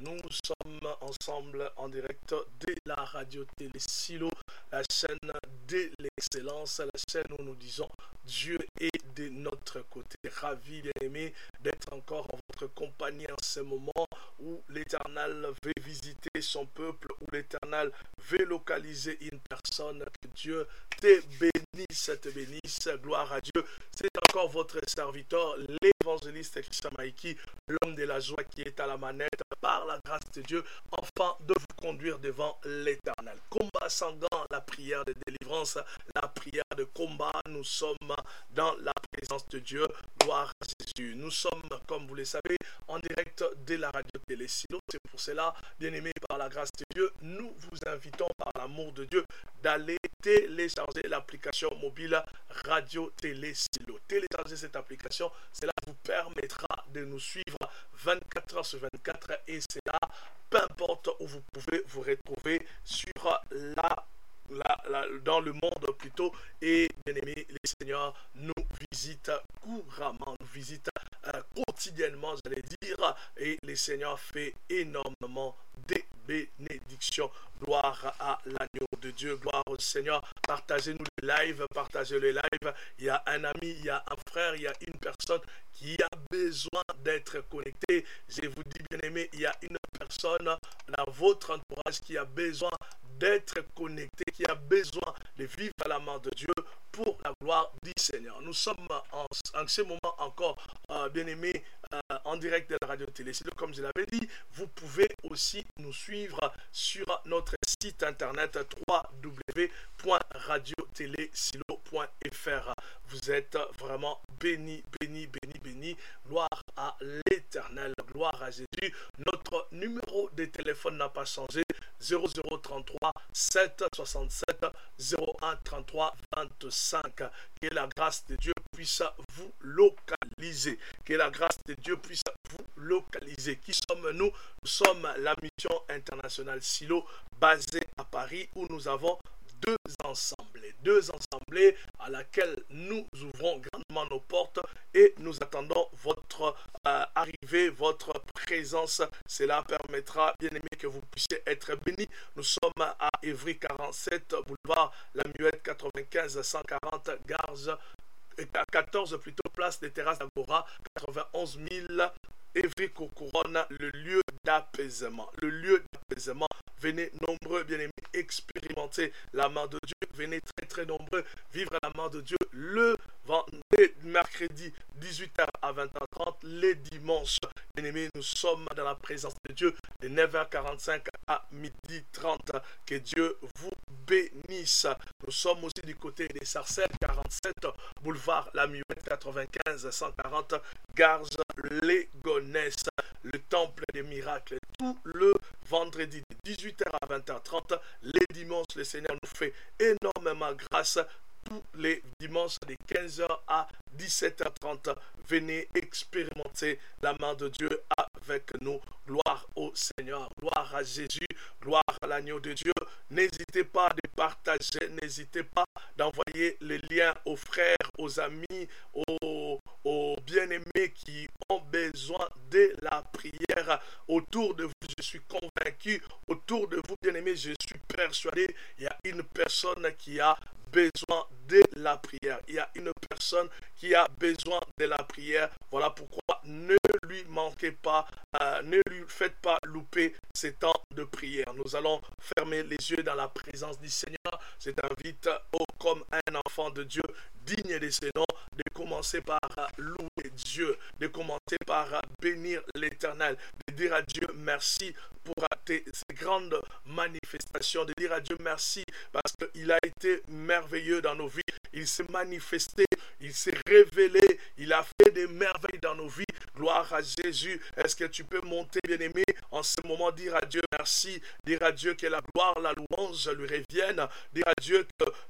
Nous sommes ensemble en direct de la radio Télé Silo, la chaîne de l'excellence, la chaîne où nous disons Dieu est de notre côté. Ravi, bien-aimé, d'être encore en votre compagnie en ce moment où l'Éternel veut visiter son peuple, où l'Éternel veut localiser une personne. Que Dieu te bénisse, gloire à Dieu. C'est encore votre serviteur, l'évangéliste Christian Maïki, l'homme de la joie qui est à la manette, par la grâce de Dieu, afin de vous conduire devant l'Éternel. Combat sanguin, la prière de délivrance, la prière de combat, nous sommes dans la présence de Dieu, gloire à Jésus. Nous sommes, comme vous le savez, en direct de la radio Télé Silo. C'est pour cela, bien-aimés, par la grâce de Dieu, nous vous invitons par l'amour de Dieu d'aller télécharger l'application mobile Radio Télé Silo. Télécharger cette application, cela vous permettra de nous suivre 24 heures sur 24 et cela, peu importe où vous pouvez vous retrouver sur dans le monde plutôt. Et bien aimé, les seigneurs nous visitent couramment, nous visitent quotidiennement, j'allais dire, et les seigneurs fait énormément de bénédictions. Gloire à l'agneau de Dieu, gloire au Seigneur. Partagez-nous le live, partagez le live. Il y a un ami, il y a un frère, il y a une personne qui a besoin d'être connecté. Je vous dis, bien aimé, il y a une personne dans votre entourage qui a besoin d'être connecté, qui a besoin de vivre à la main de Dieu pour la gloire du Seigneur. Nous sommes en ce moment encore, bien aimés, en direct de la radio Télé Silo. Comme je l'avais dit, vous pouvez aussi nous suivre sur notre site internet www.radiotelesilo.fr. Vous êtes vraiment bénis, bénis, bénis, bénis. Gloire à l'Éternel, gloire à Jésus. Notre numéro de téléphone n'a pas changé. 0033 767 01 33 25. Que la grâce de Dieu puisse vous localiser. Que la grâce de Dieu puisse vous localiser. Qui sommes-nous? Nous sommes la mission internationale Silo, basée à Paris, où nous avons deux assemblées à laquelle nous ouvrons grandement nos portes et nous attendons votre arrivée, votre présence. Cela permettra, bien aimé, que vous puissiez être bénis. Nous sommes à Évry 47, boulevard La Muette 95 140 Garges, 14 plutôt, place des Terrasses d'Agora, 91 000 Évry-Couronne, le lieu d'apaisement. Le lieu d'apaisement. Venez nombreux, bien-aimés, expérimenter la main de Dieu. Venez très très nombreux vivre la main de Dieu le mercredi 18h à 20h30, les dimanches. Bien-aimés, nous sommes dans la présence de Dieu de 9h45 à 12h30. Que Dieu vous bénisse. Nous sommes aussi du côté des Sarcelles, 47 boulevard La Muette 95 140 Garges les Gonesse, le temple des miracles. Tout le vendredi de 18h à 20h30, les dimanches, le Seigneur nous fait énormément grâce. Tous les dimanches de 15h à 17h30, venez expérimenter la main de Dieu avec nous. Gloire au Seigneur, gloire à Jésus, gloire à l'agneau de Dieu. N'hésitez pas de partager, n'hésitez pas d'envoyer les liens aux frères, aux amis, aux bien-aimés qui ont besoin de la prière. Autour de vous, je suis convaincu, autour de vous, bien-aimés, je suis persuadé, il y a une personne qui a besoin de la prière. Il y a une personne qui a besoin de la prière. Voilà pourquoi ne lui manquez pas, ne lui faites pas louper ces temps de prière. Nous allons fermer les yeux dans la présence du Seigneur. Je t'invite, comme un enfant de Dieu, digne de ce nom, de commencer par louer Dieu, de commencer par bénir l'Éternel, de dire à Dieu merci pour ces grandes manifestations, de dire à Dieu merci parce qu'il a été merveilleux dans nos vies, il s'est manifesté, il s'est révélé, il a fait des merveilles dans nos vies. Gloire à Jésus. Est-ce que tu peux monter, bien-aimé, en ce moment, dire à Dieu merci, dire à Dieu que la gloire, la louange lui revienne, dire à Dieu que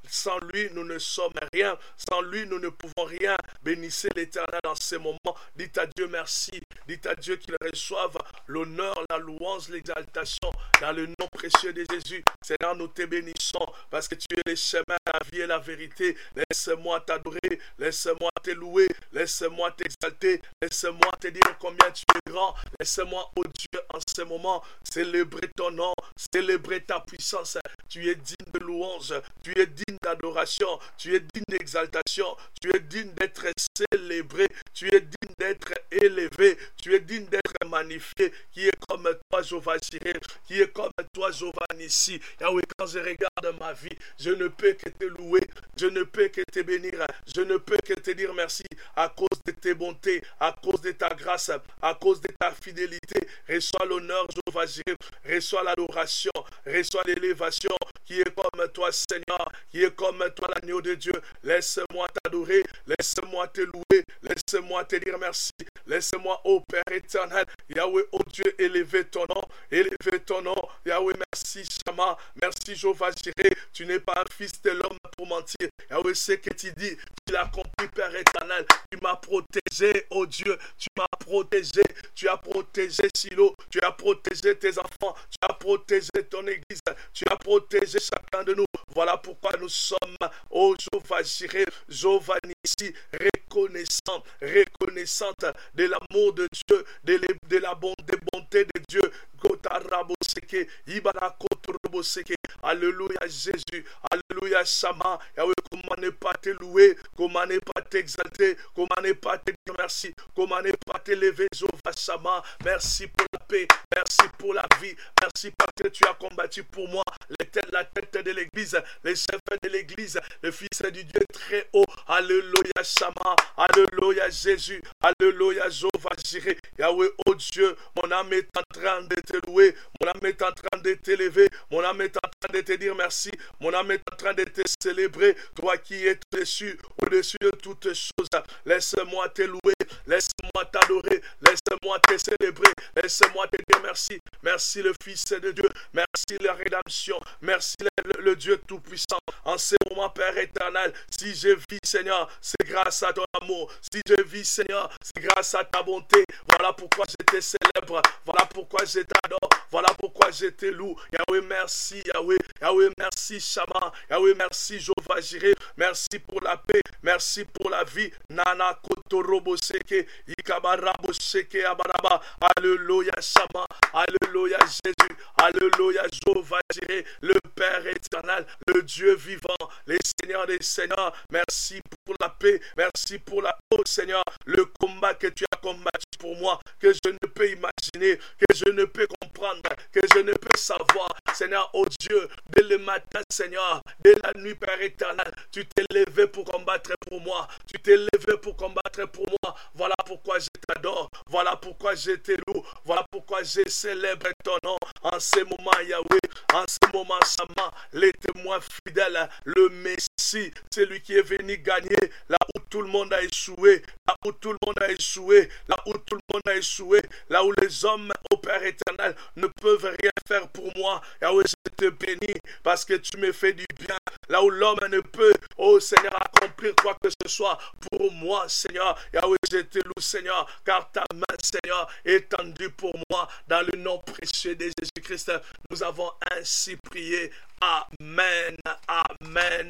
Sans lui, nous ne sommes rien. Sans lui, nous ne pouvons rien. Bénissez l'Éternel en ces moments. Dites à Dieu merci. Dites à Dieu qu'il reçoive l'honneur, la louange, l'exaltation dans le nom précieux de Jésus. Seigneur, nous te bénissons parce que tu es le chemin, la vie et la vérité. Laisse-moi t'adorer. Laisse-moi te louer. Laisse-moi t'exalter. Laisse-moi te dire combien tu es grand. Laisse-moi, oh Dieu, en ce moment, célébrer ton nom, célébrer ta puissance. Tu es digne de louange, tu es digne d'adoration, tu es digne d'exaltation, tu es digne d'être célébré, tu es digne d'être élevé, tu es digne d'être magnifié. Qui est comme toi, Jéhovah Jireh, qui est comme toi, Jéhovah Nissi. Yahweh, quand je regarde ma vie, je ne peux que te louer, je ne peux que te bénir, je ne peux que te dire merci à cause de tes bontés, à cause de ta grâce, à cause de ta fidélité. Reçois l'honneur, Jéhovah Jireh, reçois l'adoration, reçois l'élévation. Qui est comme toi, Seigneur, qui est comme toi, l'agneau de Dieu. Laisse-moi t'adorer, laisse-moi te louer, laisse-moi te dire merci. Laisse-moi, ô Père éternel, Yahweh, ô Dieu, élever ton nom, élever ton nom. Yahweh, merci, Shama, merci, Jéhovah Jireh. Tu n'es pas un fils de l'homme pour mentir. Yahweh, c'est que tu dis, tu l'as compris, Père éternel. Tu m'as protégé, ô Dieu, tu m'as protégé, tu as protégé Silo, tu as protégé tes enfants, tu as protégé ton église, tu as protégé chacun de nous. Voilà pourquoi nous sommes, ô Jéhovah Jireh, Jéhovah Nissi, reconnaissante de l'amour de Dieu, de la bonté de Dieu. Alléluia Jésus, alléluia Shama. Yahweh, comment ne pas te louer, comment ne pas t'exalter, comment ne pas te dire merci, comment ne pas t'élever, Jéhovah Shama. Merci pour la paix, merci pour la vie, merci parce que tu as combattu pour moi la tête de l'église, les chefs de l'église, le fils du Dieu très haut. Alléluia Shama, alléluia Jésus, alléluia Jéhovah Jireh. Yahweh, oh Dieu, mon âme est en train de te louer, mon âme est en train de t'élever, mon âme est en train de te dire merci, mon âme est en train de te célébrer, toi qui es au-dessus de toutes choses. Laisse-moi te louer, laisse-moi t'adorer, laisse-moi te célébrer, laisse-moi te dire merci. Merci le Fils de Dieu, merci la rédemption, merci le Dieu Tout-Puissant. En ce moment, Père éternel, si je vis, Seigneur, c'est grâce à ton amour. Si je vis, Seigneur, c'est grâce à ta bonté. Voilà pourquoi je te célèbre, voilà pourquoi je t'adore, voilà pourquoi je te loue. Yahweh, merci, Yahweh. Yahweh, merci, Shama. Yahweh, merci, Jéhovah Jireh. Merci pour la paix, merci pour la vie. Nana Kotorobo Seke, Ikabarabo Seke Abaraba. Alléluia, Shama. Alléluia, Jésus. Alléluia, Jéhovah Jireh, le Père éternel, le Dieu vivant, les seigneurs des seigneurs. Merci pour la paix, merci pour la haute, Seigneur, le combat que tu as combattu pour moi, que je ne peux imaginer, que je ne peux comprendre, que je ne peux savoir. Seigneur, oh Dieu, dès le matin, Seigneur, dès la nuit, Père éternel, tu t'es levé pour combattre pour moi, tu t'es levé pour combattre pour moi. Voilà pourquoi je t'adore, voilà pourquoi je te loue, voilà pourquoi je célèbre ton nom. En ce moment, Yahweh, en ce moment, Sama, les témoins fidèles, le Messie, celui qui est venu gagner là où tout le monde a échoué, là où tout le monde a échoué, là où tout le monde a échoué, là où les hommes, au Père éternel, ne peuvent rien faire pour moi. Yahweh, je te bénis parce que tu me fais du bien. Là où l'homme ne peut, oh Seigneur, accomplir quoi que ce soit pour moi, Seigneur. Yahweh, je te loue, Seigneur, car ta main, Seigneur, est tendue pour moi. Dans le nom précieux de Jésus-Christ, nous avons ainsi prié. Amen, amen,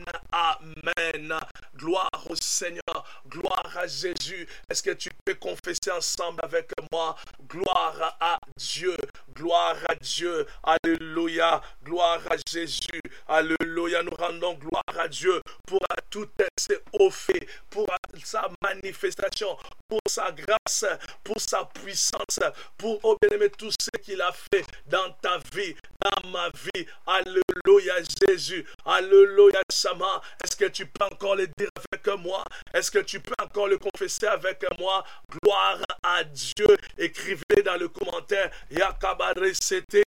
amen. Gloire au Seigneur, gloire à Jésus. Est-ce que tu peux confesser ensemble avec moi? Gloire à Dieu, gloire à Dieu. Alléluia, gloire à Jésus. Alléluia, nous rendons gloire à Dieu pour toutes ses hauts faits, pour sa manifestation, pour sa grâce, pour sa puissance, pour, oh bien-aimé, tout ce qu'il a fait dans ta vie, dans ma vie. Alléluia Jésus, alléluia Shama. Est-ce que tu peux encore le dire avec moi? Est-ce que tu peux encore le confesser avec moi? Gloire à Dieu. Écrivez dans le commentaire Yakabare Sete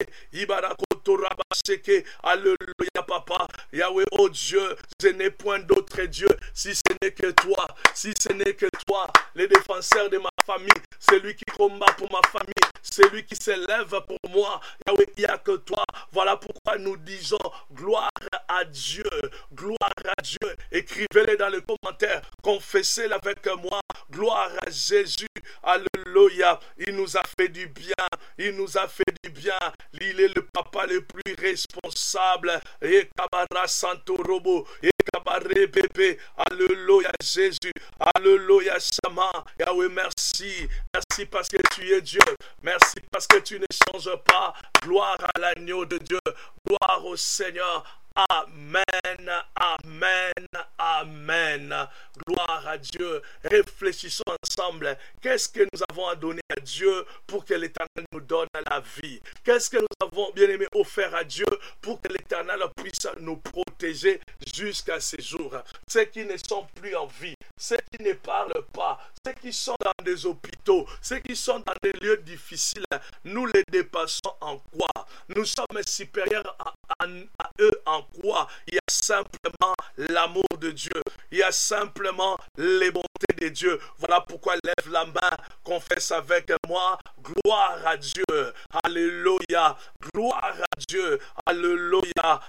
Ibarakotorabaseke. Alléluia Papa. Yahweh, oh Dieu, je n'ai point d'autre Dieu si ce n'est que toi, si ce n'est que toi, le défenseur de ma famille, celui qui combat pour ma famille, celui qui s'élève pour moi. Yahweh, il n'y a que toi. Voilà pourquoi nous disons gloire à Dieu, gloire à Dieu. Écrivez-les dans les commentaires, confessez-les avec moi, gloire à Jésus, alléluia. Il nous a fait du bien, il nous a fait du bien. Il est le papa le plus responsable. Et Kabara Santo Robo, et Kabare Bébé, alléluia Jésus, alléluia Sama. Yahweh, merci, merci parce que tu es Dieu, merci parce que tu ne changes pas. Gloire à l'agneau de Dieu, gloire au Seigneur. Amen, amen, amen. Gloire à Dieu. Réfléchissons ensemble. Qu'est-ce que nous avons à donner à Dieu pour que l'Éternel nous donne la vie? Qu'est-ce que nous avons, bien aimé, offert à Dieu pour que l'Éternel puisse nous protéger jusqu'à ces jours? Ceux qui ne sont plus en vie, ceux qui ne parlent pas, ceux qui sont dans des hôpitaux, ceux qui sont dans des lieux difficiles, nous les dépassons en quoi? Nous sommes supérieurs à eux en quoi? Il y a simplement l'amour de Dieu. Il y a simplement les bontés de Dieu. Voilà pourquoi lève la main, confesse avec moi. Gloire à Dieu. Alléluia. Gloire à Dieu. Alléluia.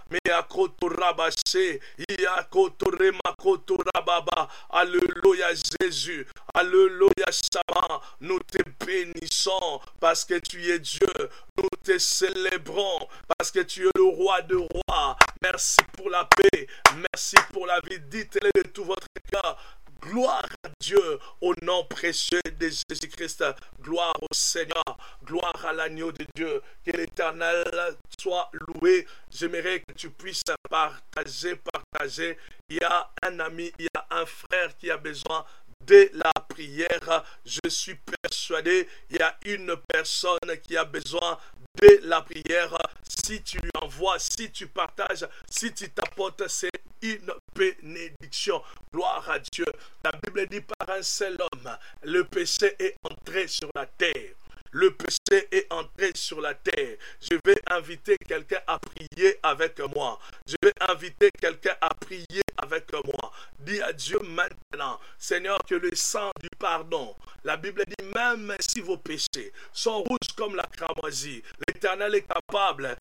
Alléluia Jésus. Alléluia Sama. Nous te bénissons parce que tu es Dieu. Nous te célébrons parce que tu es le roi de rois. Merci pour la paix. Merci pour la vie. Dites-le de tout votre cœur. Gloire à Dieu au nom précieux de Jésus-Christ. Gloire au Seigneur. Gloire à l'agneau de Dieu. Que l'Éternel soit loué. J'aimerais que tu puisses partager. Il y a un ami, il y a un frère qui a besoin de la prière. Je suis persuadé, il y a une personne qui a besoin de la prière. Si tu lui envoies, si tu partages, si tu t'apportes, c'est une bénédiction. Gloire à Dieu. La Bible dit par un seul homme, le péché est entré sur la terre. Le péché est entré sur la terre. Je vais inviter quelqu'un à prier avec moi. Je vais inviter quelqu'un à prier avec moi. Dis à Dieu maintenant, Seigneur, que le sang du pardon, la Bible dit même si vos péchés sont rouges comme la cramoisie, l'Éternel est capable,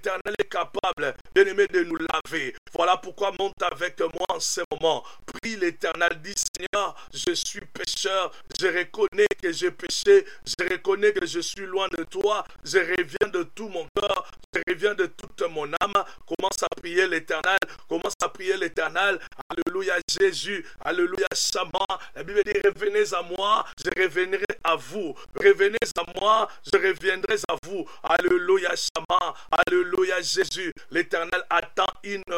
bien aimé, de nous laver. Voilà pourquoi monte avec moi en ce moment. Prie l'Éternel, dis Seigneur, je suis pécheur, je reconnais que j'ai péché, je reconnais que je suis loin de toi, je reviens de tout mon cœur, je reviens de toute mon âme. Commence à prier l'Éternel, commence à prier l'Éternel. Alléluia Jésus, alléluia Sama. La Bible dit revenez à moi, je reviendrai à vous. Revenez à moi, je reviendrai à vous. Alléluia Sama, alléluia Jésus. L'Éternel attend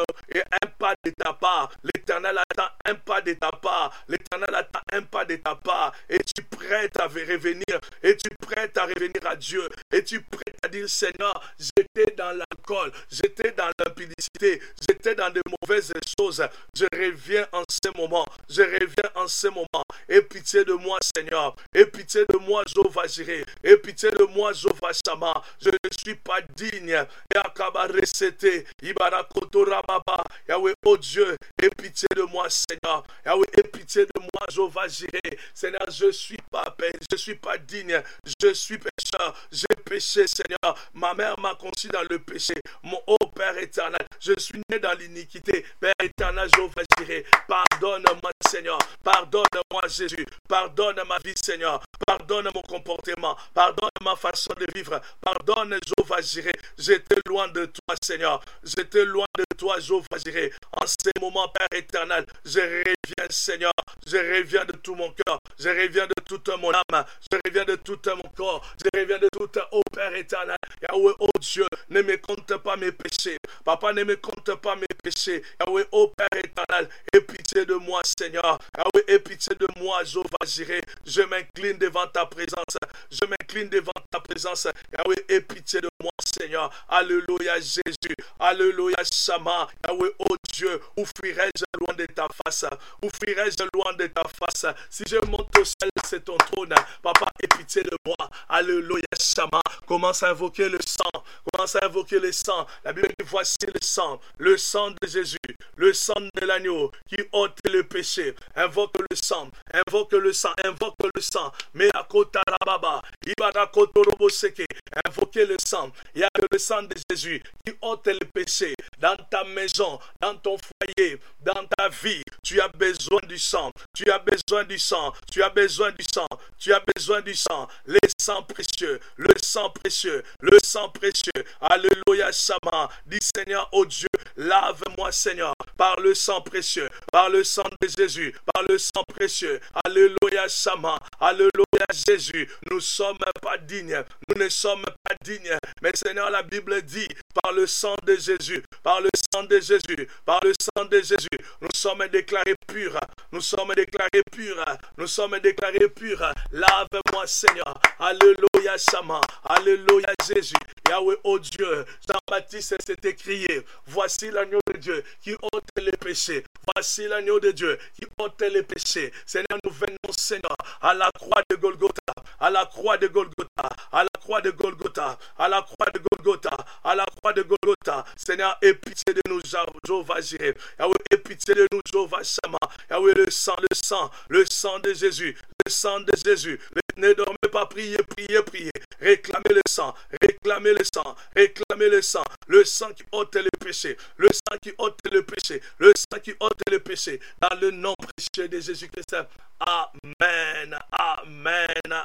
un pas de ta part. L'Éternel attend un pas de ta part. L'Éternel attend un pas de ta part. Et tu prêtes à revenir. Et tu prêtes à revenir à Dieu. Et tu prêtes à dire Seigneur, j'étais dans l'alcool, j'étais dans l'impudicité, j'étais dans de mauvaises choses. Je reviens en ce moment. Je reviens en ce moment. Et pitié de moi, Seigneur. Et pitié de moi, Jéhovah Jireh. Et pitié de moi, Jéhovah Sama. Je ne suis pas digne. Et Akabaresete, Ibarakotorababa. Yahweh, oh Dieu, aie pitié de moi, Seigneur. Yahweh, aie pitié de moi, Jéhovah Jireh. Seigneur, je ne suis pas digne. Je suis pécheur. J'ai péché, Seigneur. Ma mère m'a conçu dans le péché. Mon haut Père éternel, je suis né dans l'iniquité. Père éternel, Jéhovah Jireh, pardonne-moi, Seigneur. Pardonne-moi, Jésus. Pardonne ma vie, Seigneur. Pardonne mon comportement. Pardonne ma façon de vivre. Pardonne, Jéhovah Jireh. J'étais loin de toi, Seigneur. J'étais loin de toi, Jéhovah Jireh. En ces moments, Père éternel, je reviens, Seigneur. Je reviens de tout mon cœur. Je reviens de toute mon âme. Je reviens de tout mon corps. Je reviens de tout, oh Père éternel. Yahweh, oh Dieu, ne me compte pas mes péchés. Papa, ne me compte pas mes péchés. Yahweh, oh Père éternel, aie pitié de moi, Seigneur. Yahweh, aie pitié de moi, Jéhovah Jireh. Je m'incline devant ta présence. Je m'incline devant ta présence. Yahweh, aie pitié de moi, Seigneur. Alléluia, Jésus. Alléluia, Sama. Yahweh, oh Dieu, où fuirai-je loin de ta face? Où fuirai-je loin de ta face? Si je monte au ciel, c'est ton trône. Papa, aie pitié de moi. Alléluia, Sama. Commence à invoquer le sang. Commence à invoquer le sang. La Bible dit, voici le sang de Jésus. le sang de l'agneau qui ôte le péché. Invoque le sang, invoque le sang, invoque le sang. Mais à kota rababa, ibada kotorobo seke. Invoquez le sang. Il y a que le sang de Jésus qui ôte le péché. Dans ta maison, dans ton foyer, dans ta vie, tu as besoin du sang. Tu as besoin du sang. Tu as besoin du sang. Tu as besoin du sang. Le sang précieux. Le sang précieux. Le sang précieux. Alléluia, Shama. Dis Seigneur, oh Dieu, lave-moi, Seigneur, par le sang précieux. Par le sang de Jésus. Par le sang précieux. Alléluia, Shama. Alléluia, Jésus. Nous ne sommes pas dignes. Nous ne sommes pas dignes. Mais Seigneur, la Bible dit, par le sang de Jésus, par le sang de Jésus, par le sang de Jésus, nous sommes déclarés purs. Nous sommes déclarés purs. Nous sommes déclarés purs. Lave-moi, Seigneur. Alléluia, Shama. Alléluia, Jésus. Yahweh, oh Dieu, Jean-Baptiste s'est écrié, voici l'agneau de Dieu qui ôte les péchés. Voici l'agneau de Dieu qui ôte les péchés. Seigneur, nous venons, Seigneur, à la croix de Golgotha, à la croix de Golgotha, à la croix de Golgotha, à la croix de Golgotha, à la croix de Golgotha. Seigneur, aie pitié de nous, Jéhovah Jireh. Yahweh, aie pitié de nous, Jéhovah Shama. Yahweh, le sang de Jésus, le sang de Jésus. Ne dormez pas, priez, priez, priez. Réclamez le sang, réclamez le sang, réclamez le sang qui ôte le péché, le sang qui ôte le péché, le sang qui ôte le péché, dans le nom précieux de Jésus-Christ. Amen, amen,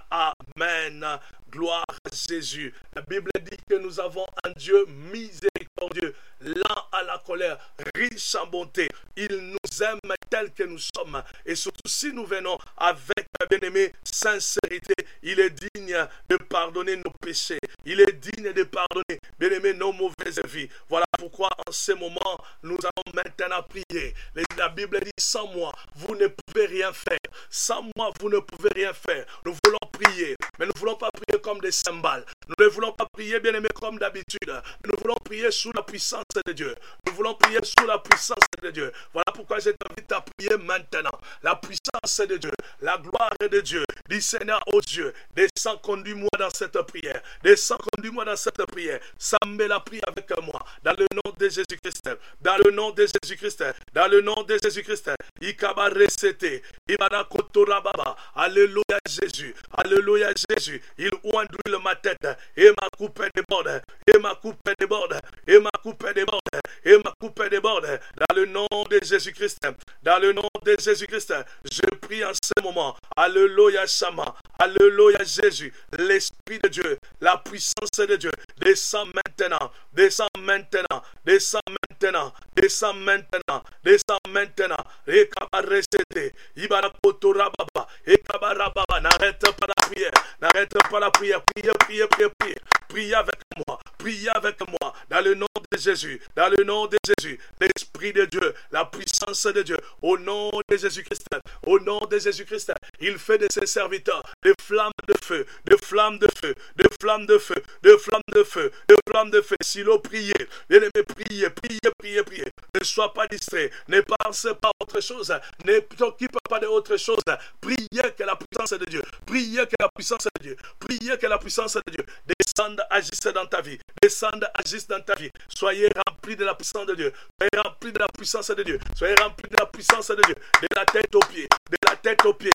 amen. Gloire à Jésus. La Bible dit que nous avons un Dieu miséricordieux, lent à la colère, riche en bonté. Il nous aime tel que nous sommes. Et surtout si nous venons avec, bien-aimé, sincérité, il est digne de pardonner nos péchés. Il est digne de pardonner, bien-aimé, nos mauvaises vies. Voilà pourquoi en ce moment, nous allons maintenant prier. La Bible dit, sans moi, vous ne pouvez rien faire. Sans moi, vous ne pouvez rien faire. Nous voulons prier, mais nous ne voulons pas prier comme des cymbales. Nous ne voulons pas prier, bien-aimé, comme d'habitude. Nous voulons prier sous la puissance de Dieu. Nous voulons prier sous la puissance de Dieu. Voilà pourquoi je t'invite à prier maintenant. La puissance de Dieu, la gloire de Dieu. Dis Seigneur, oh Dieu, descends, conduis-moi dans cette prière. Descends, conduis-moi dans cette prière. Sambe la prie avec moi. Dans le nom de Jésus-Christ. Dans le nom de Jésus-Christ. Dans le nom de Jésus-Christ. Ikaba resete. Ibada kotorababa. Alléluia Jésus. Alléluia Jésus. Il oindouille ma tête. Et ma coupe déborde. Et ma coupe déborde. Et ma coupe déborde. Et ma coupe déborde. Dans le nom de Jésus-Christ. Dans le nom de Jésus-Christ. Je prie en ce moment. Alléluia Shama. Alléluia Jésus. L'Esprit de Dieu. La puissance de Dieu. Descends maintenant. Descends maintenant. Descends maintenant. Descends maintenant. Descends maintenant. Et kabaresete. Ibarakotorababa. Et kabarababa. N'arrête pas la prière. N'arrête pas la prière. Priez, priez, priez, priez. Priez avec moi. Priez avec moi. Dans le nom de Jésus. Dans le nom de Jésus. L'Esprit de Dieu. La puissance de Dieu. Au nom de Jésus-Christ. Au nom de Jésus-Christ. Il fait de ses serviteurs des flammes de feu. Des flammes de feu. Des flammes de feu. Des flammes de feu. Des flammes de feu. Si l'eau priez. Bien-aimé, priez. Priez, priez, priez. Ne sois pas distrait. Ne pense pas à autre chose. Ne t'occupe pas d'autre chose. Priez que la puissance de Dieu. Priez que la puissance de Dieu. Priez que la puissance de Dieu descende, agisse dans ta vie. Descende, agisse dans ta vie. Soyez remplis de la puissance de Dieu. Soyez remplis de la puissance de Dieu. Soyez remplis de la puissance de Dieu. De la tête aux pieds. De la tête aux pieds.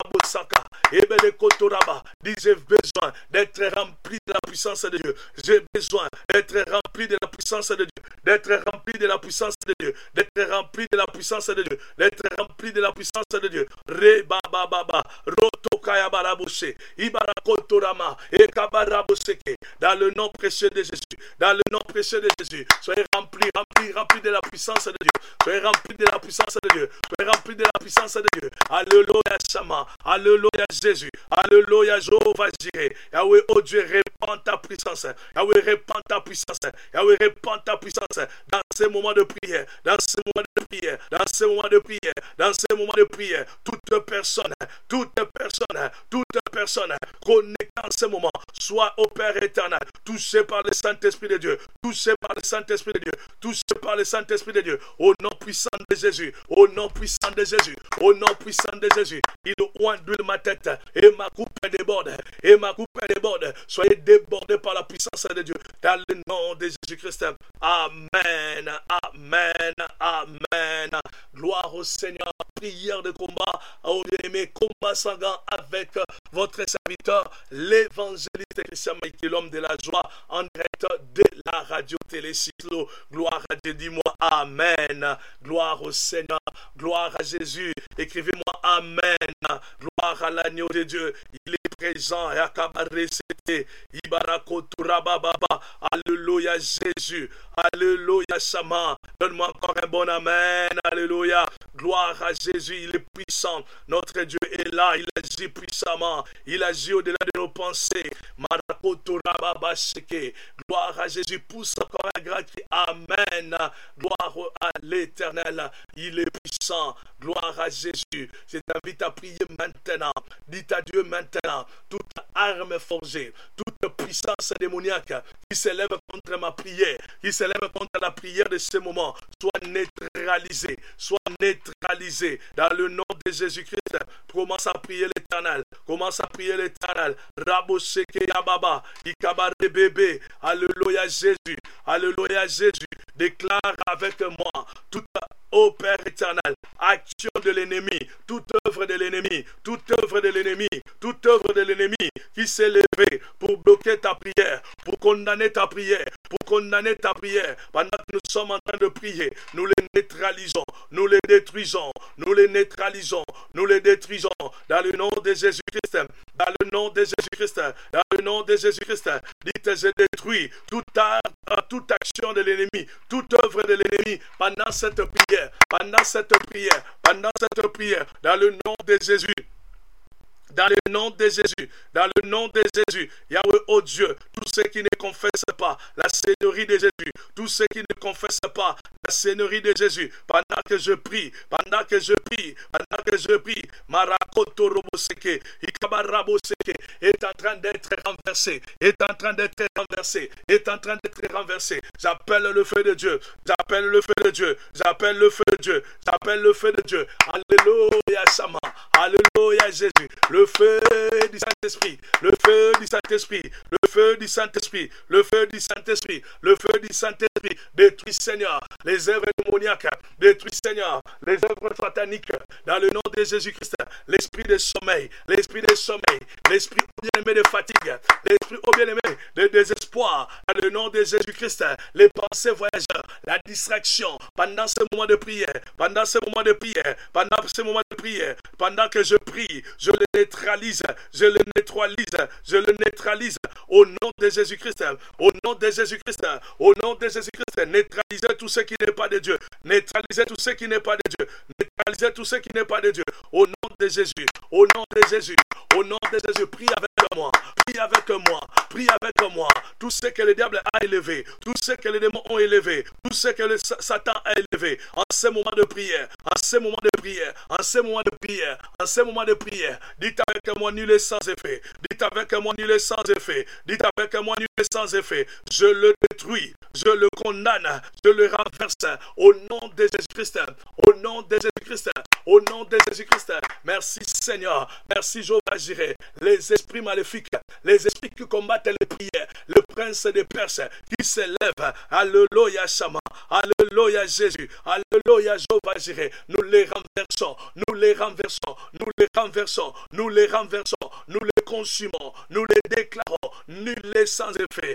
Dis, j'ai besoin d'être rempli de la puissance de Dieu. J'ai besoin d'être rempli de la puissance de Dieu. D'être rempli de la puissance de Dieu. D'être rempli de la puissance de Dieu. D'être rempli de la puissance de Dieu. Re baba baba. Roto kaya baraboshe. Ibarakotorama. Ekabaraboseke. Dans le nom précieux de Jésus. Dans le nom précieux de Jésus. Soyez remplis, remplis, remplis de la puissance de Dieu. Soyez remplis de la puissance de Dieu. Soyez remplis de la puissance de Dieu. Alléluia Shama. Alléluia Jésus. Alléluia Jéhovah Jireh. Yahweh, oh Dieu, répands ta puissance. Yahweh, répands ta puissance. Yahweh, répands ta puissance dans ces moments de prière. Dans ces moments de prière. Dans ces moments de prière. Dans ces moments de prière. Toute personne connectée en ce moment, soit au Père éternel, touché par le Saint-Esprit de Dieu. Touché par le Saint-Esprit de Dieu. Touché par le Saint-Esprit de Dieu. Au nom puissant de Jésus. Au nom puissant de Jésus. Au nom puissant de Jésus. Il oindouille ma tête et ma coupe déborde. Et ma coupe déborde. Soyez débordés par la puissance de Dieu. Dans le nom de Jésus-Christ. Amen, amen, amen. Gloire au Seigneur. Prière de combat, au bien-aimé, combat sanguin avec votre serviteur, l'évangéliste Christian Maïki, l'homme de la joie, en direct de la radio Télécyclo. Gloire à Dieu, dis-moi amen. Gloire au Seigneur, gloire à Jésus. Écrivez-moi amen. Gloire à l'agneau de Dieu. Il est présent. Alléluia Jésus. Alléluia Sama. Donne-moi encore un bon amen. Alléluia. Gloire à Jésus. Il est puissant. Notre Dieu est là. Il agit puissamment. Il agit au-delà de nos pensées. Gloire à Jésus. Pousse encore un grand cri. Amen. Gloire à l'Éternel. Il est puissant. Gloire à Jésus. Je t'invite à prier maintenant. Dites à Dieu maintenant. Toute arme forgée, toute puissance démoniaque qui s'élève contre ma prière, qui s'élève contre la prière de ce moment, soit neutralisée, dans le nom de Jésus-Christ. Commence à prier l'Éternel. Commence à prier l'Éternel. Raboseke Yababa, Ikabare bébé. Alléluia Jésus. Alléluia Jésus. Déclare avec moi toute ô Père éternel, action de l'ennemi, toute œuvre de l'ennemi, toute œuvre de l'ennemi, toute œuvre de l'ennemi qui s'est levée pour bloquer ta prière, pour condamner ta prière, pendant que nous sommes en train de prier, nous les neutralisons, nous les détruisons, nous les neutralisons, nous les détruisons, dans le nom de Jésus-Christ, dans le nom de Jésus-Christ, dans le nom de Jésus-Christ. Dites, je détruis toute action de l'ennemi, toute œuvre de l'ennemi pendant cette prière, dans le nom de Jésus. Dans le nom de Jésus, dans le nom de Jésus, Yahweh, oh Dieu, tous ceux qui ne confessent pas la Seigneurie de Jésus, tous ceux qui ne confessent pas la Seigneurie de Jésus, pendant que je prie, Marakoto Roboseke, Ikabaraboseke, est en train d'être renversé, J'appelle le feu de Dieu, Alléluia, Sama, Alléluia, Jésus. Le feu du Saint-Esprit, le feu du Saint-Esprit, le feu du Saint-Esprit, le feu du Saint-Esprit, le feu du Saint-Esprit. Détruis, Seigneur, les œuvres démoniaques. Détruis, Seigneur, les œuvres sataniques. Dans le nom de Jésus-Christ, l'esprit de sommeil, l'esprit au bien-aimé de fatigue, l'esprit au bien-aimé de désespoir. Dans le nom de Jésus-Christ, les pensées voyageurs, la distraction, pendant ce moment de prière, pendant que je prie, je le neutralise, au nom de Jésus-Christ, neutralisez tout ce qui n'est pas de Dieu, au nom de Jésus, prie avec moi, tout ce que le diable a élevé, tout ce que les démons ont élevé, tout ce que Satan a élevé, en ce moment de prière, dites avec moi, nul est sans effet, je le détruis, je le condamne, je le renverse, au nom de Jésus-Christ, merci Seigneur, merci Jéhovah Jireh, les esprits maléfiques, les esprits qui combattent les prières, le prince des Perses qui s'élève, alléluia Shama, alléluia Jésus, alléluia Jéhovah Jireh, nous les renversons, nous les consumons, nous les déclarons, nul est sans effet,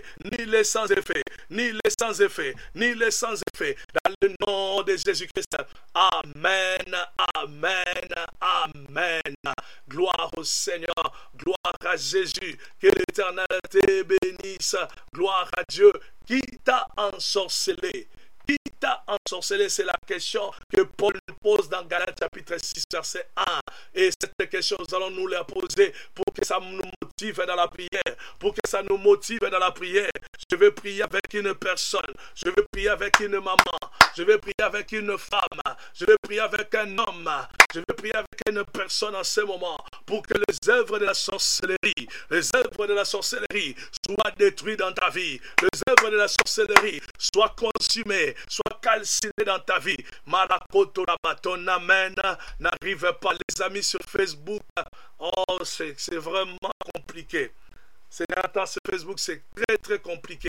dans le nom de Jésus-Christ. Amen, amen, amen. Gloire au Seigneur, gloire à Jésus, que l'Éternel te bénisse, gloire à Dieu. Qui t'a ensorcelé? C'est la question que Paul pose dans Galates chapitre 6 verset 1. Et cette question, nous allons nous la poser pour que ça nous motive dans la prière, Je vais prier avec une personne, je vais prier avec une maman, je vais prier avec une femme, je vais prier avec un homme, je vais prier avec une personne en ce moment pour que les œuvres de la sorcellerie, soient détruites dans ta vie. Les œuvres de la sorcellerie soient consumées, soient calcinées dans ta vie. Marakoto Rabaton, amen. N'arrive pas, les amis, sur Facebook. Oh, c'est vraiment compliqué. Sur Facebook, c'est très très compliqué.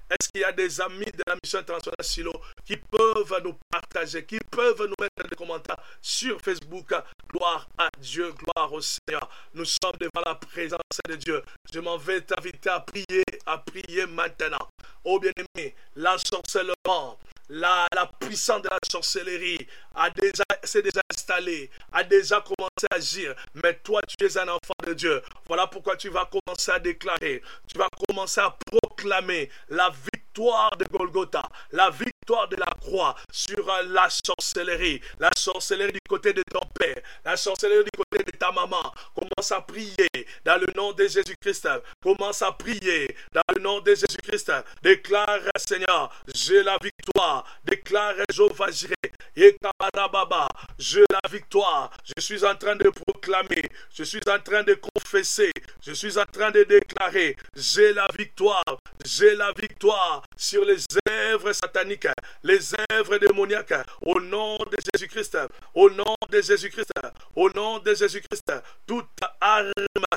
Est-ce qu'il y a des amis de la mission internationale Silo qui peuvent nous partager, qui peuvent nous mettre des commentaires sur Facebook? Gloire à Dieu, gloire au Seigneur. Nous sommes devant la présence de Dieu. Je m'en vais t'inviter à prier maintenant. Oh bien-aimé, l'ensorcellement, la puissance de la sorcellerie s'est déjà installée, a déjà commencé à agir. Mais toi, tu es un enfant de Dieu. Voilà pourquoi tu vas commencer à déclarer, tu vas commencer à proclamer la victoire de Golgotha, la victoire de la croix sur la sorcellerie du côté de ton père, la sorcellerie du côté de ta maman. Commence à prier dans le nom de Jésus-Christ. Commence à prier dans le nom de Jésus-Christ. Déclare, Seigneur, j'ai la victoire. Déclare, Jéhovah Jireh. Et Kabarababa, j'ai la victoire. Je suis en train de proclamer, je suis en train de confesser, je suis en train de déclarer, j'ai la victoire sur les œuvres sataniques, les œuvres démoniaques, au nom de Jésus-Christ, au nom de Jésus-Christ, au nom de Jésus-Christ. Toute arme,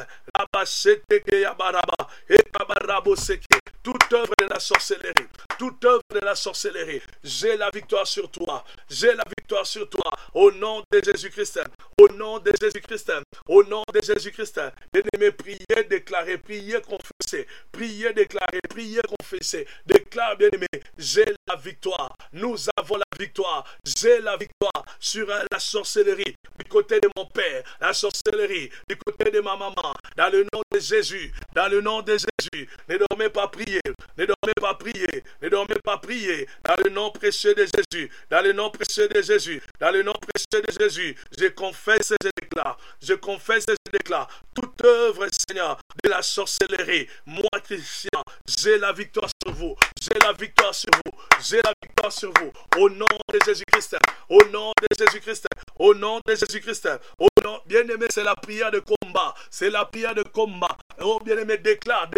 toute œuvre de la sorcellerie, toute œuvre de la sorcellerie, j'ai la victoire sur toi, j'ai la victoire sur toi, au nom de Jésus-Christ, au nom de Jésus-Christ, au nom de Jésus-Christ. Bien-aimé, priez, déclarez, priez, confessez, priez, déclarez, priez, confessez, déclare, bien-aimé, j'ai la victoire, nous avons la victoire, j'ai la victoire sur la sorcellerie du côté de mon père, la sorcellerie du côté de ma maman, dans le nom de Jésus, dans le nom de Jésus. Ne dormez pas prier, ne dormez pas prier, ne dormez pas prier, dans le nom précieux de Jésus, dans le nom précieux de Jésus, dans le nom précieux de Jésus. Je confesse et je déclare, je confesse et je déclare toute œuvre, Seigneur, de la sorcellerie. Moi, Christian, j'ai la victoire sur vous, j'ai la victoire sur vous, j'ai la victoire sur vous, au nom de Jésus-Christ, au nom de Jésus-Christ, au nom de Jésus-Christ, au nom, bien-aimé, c'est la prière de combat, c'est la prière de combat. Oh, bien-aimé, déclare,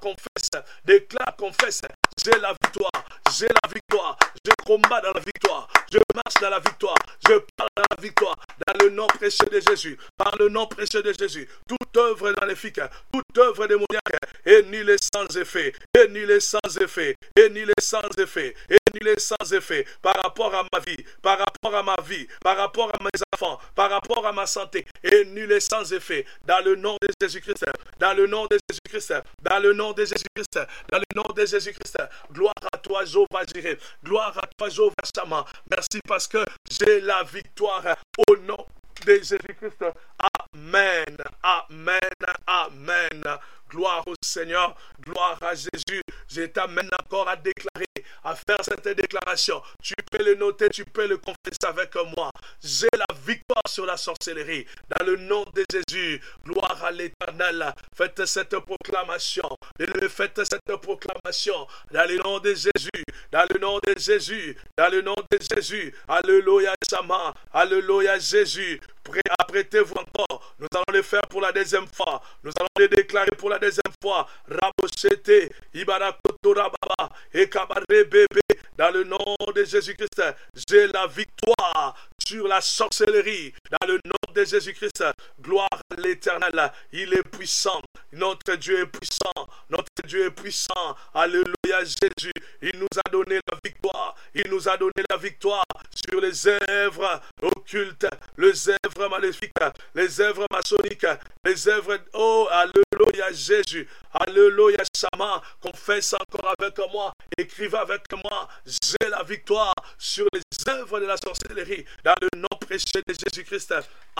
confesse, j'ai la victoire, je combats dans la victoire, je marche dans la victoire, je parle dans la victoire, dans le nom précieux de Jésus, par le nom précieux de Jésus. Toute œuvre maléfique, toute œuvre démoniaque, et nul est sans effet, et nul est sans effet, et nul est sans effet, et nul est sans effet, par rapport à ma vie, par rapport à ma vie, par rapport à mes enfants, par rapport à ma santé, et nul est sans effet, dans le nom de Jésus-Christ, dans le nom de Jésus-Christ, dans le nom de Jésus-Christ, dans le nom de Jésus-Christ. Gloire à toi, Jéhovah Jireh, gloire à toi, Jéhovah Shammah. Merci parce que j'ai la victoire au nom de Jésus-Christ. Amen, amen, amen. Gloire au Seigneur, gloire à Jésus. Je t'amène encore à déclarer, à faire cette déclaration. Tu peux le noter, tu peux le confesser avec moi. J'ai la victoire sur la sorcellerie. Dans le nom de Jésus, gloire à l'Éternel. Faites cette proclamation. Faites cette proclamation. Dans le nom de Jésus, dans le nom de Jésus, dans le nom de Jésus. Alléluia, Shama. Alléluia, Jésus. Apprêtez-vous encore. Nous allons le faire pour la deuxième fois. Nous allons le déclarer pour la deuxième fois. Raboshete, Ibarakotorababa, Ekabarebebe. Dans le nom de Jésus-Christ, j'ai la victoire sur la sorcellerie. Dans le nom de Jésus-Christ, gloire à l'Éternel. Il est puissant. Notre Dieu est puissant. Notre Dieu est puissant. Alléluia, Jésus. Il nous a donné la victoire. Il nous a donné la victoire sur les œuvres occultes, les œuvres maléfiques, les œuvres maçonniques, les œuvres... Oh, alléluia, Jésus. Alléluia, Shama. Confesse encore avec moi. Écrivez avec moi. J'ai la victoire sur les œuvres de la sorcellerie. Dans le nom précieux de Jésus-Christ.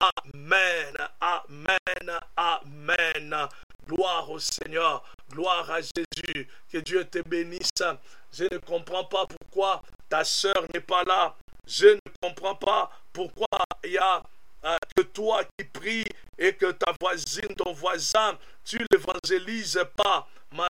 Amen. Amen. Amen. Gloire au Seigneur. Gloire à Jésus. Que Dieu te bénisse. Je ne comprends pas pourquoi ta sœur n'est pas là. Je ne comprends pas pourquoi il y a que toi qui pries et que ta voisine, ton voisin, tu ne l'évangélises pas.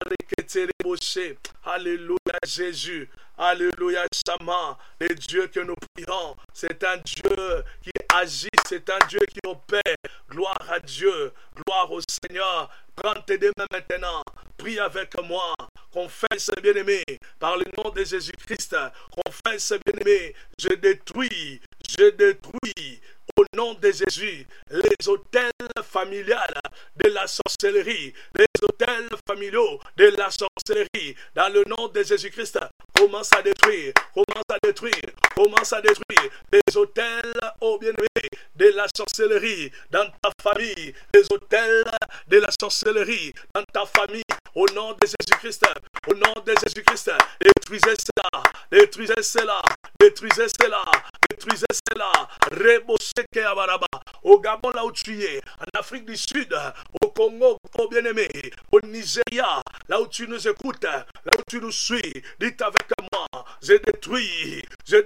Alléluia Jésus. Alléluia Shama. Le Dieu que nous prions, c'est un Dieu qui agit, c'est un Dieu qui opère. Gloire à Dieu, gloire au Seigneur. Prends tes deux mains maintenant, prie avec moi. Confesse, bien-aimé, par le nom de Jésus-Christ. Confesse, bien-aimé, je détruis au nom de Jésus, les hôtels familiales de la sorcellerie, les hôtels familiaux de la sorcellerie, dans le nom de Jésus-Christ, commence à détruire, commence à détruire, commence à détruire les hôtels, oh bien-aimé, de la sorcellerie dans ta famille, les hôtels de la sorcellerie dans ta famille, au nom de Jésus-Christ, au nom de Jésus-Christ, détruisez cela, détruisez cela, détruisez cela, détruisez cela, Reboseke Abaraba, au Gabon là où tu es, en Afrique du Sud, au Congo, oh bien-aimé, au Nigeria, là où tu nous écoutes, là où tu nous suis, dites avec moi, je détruis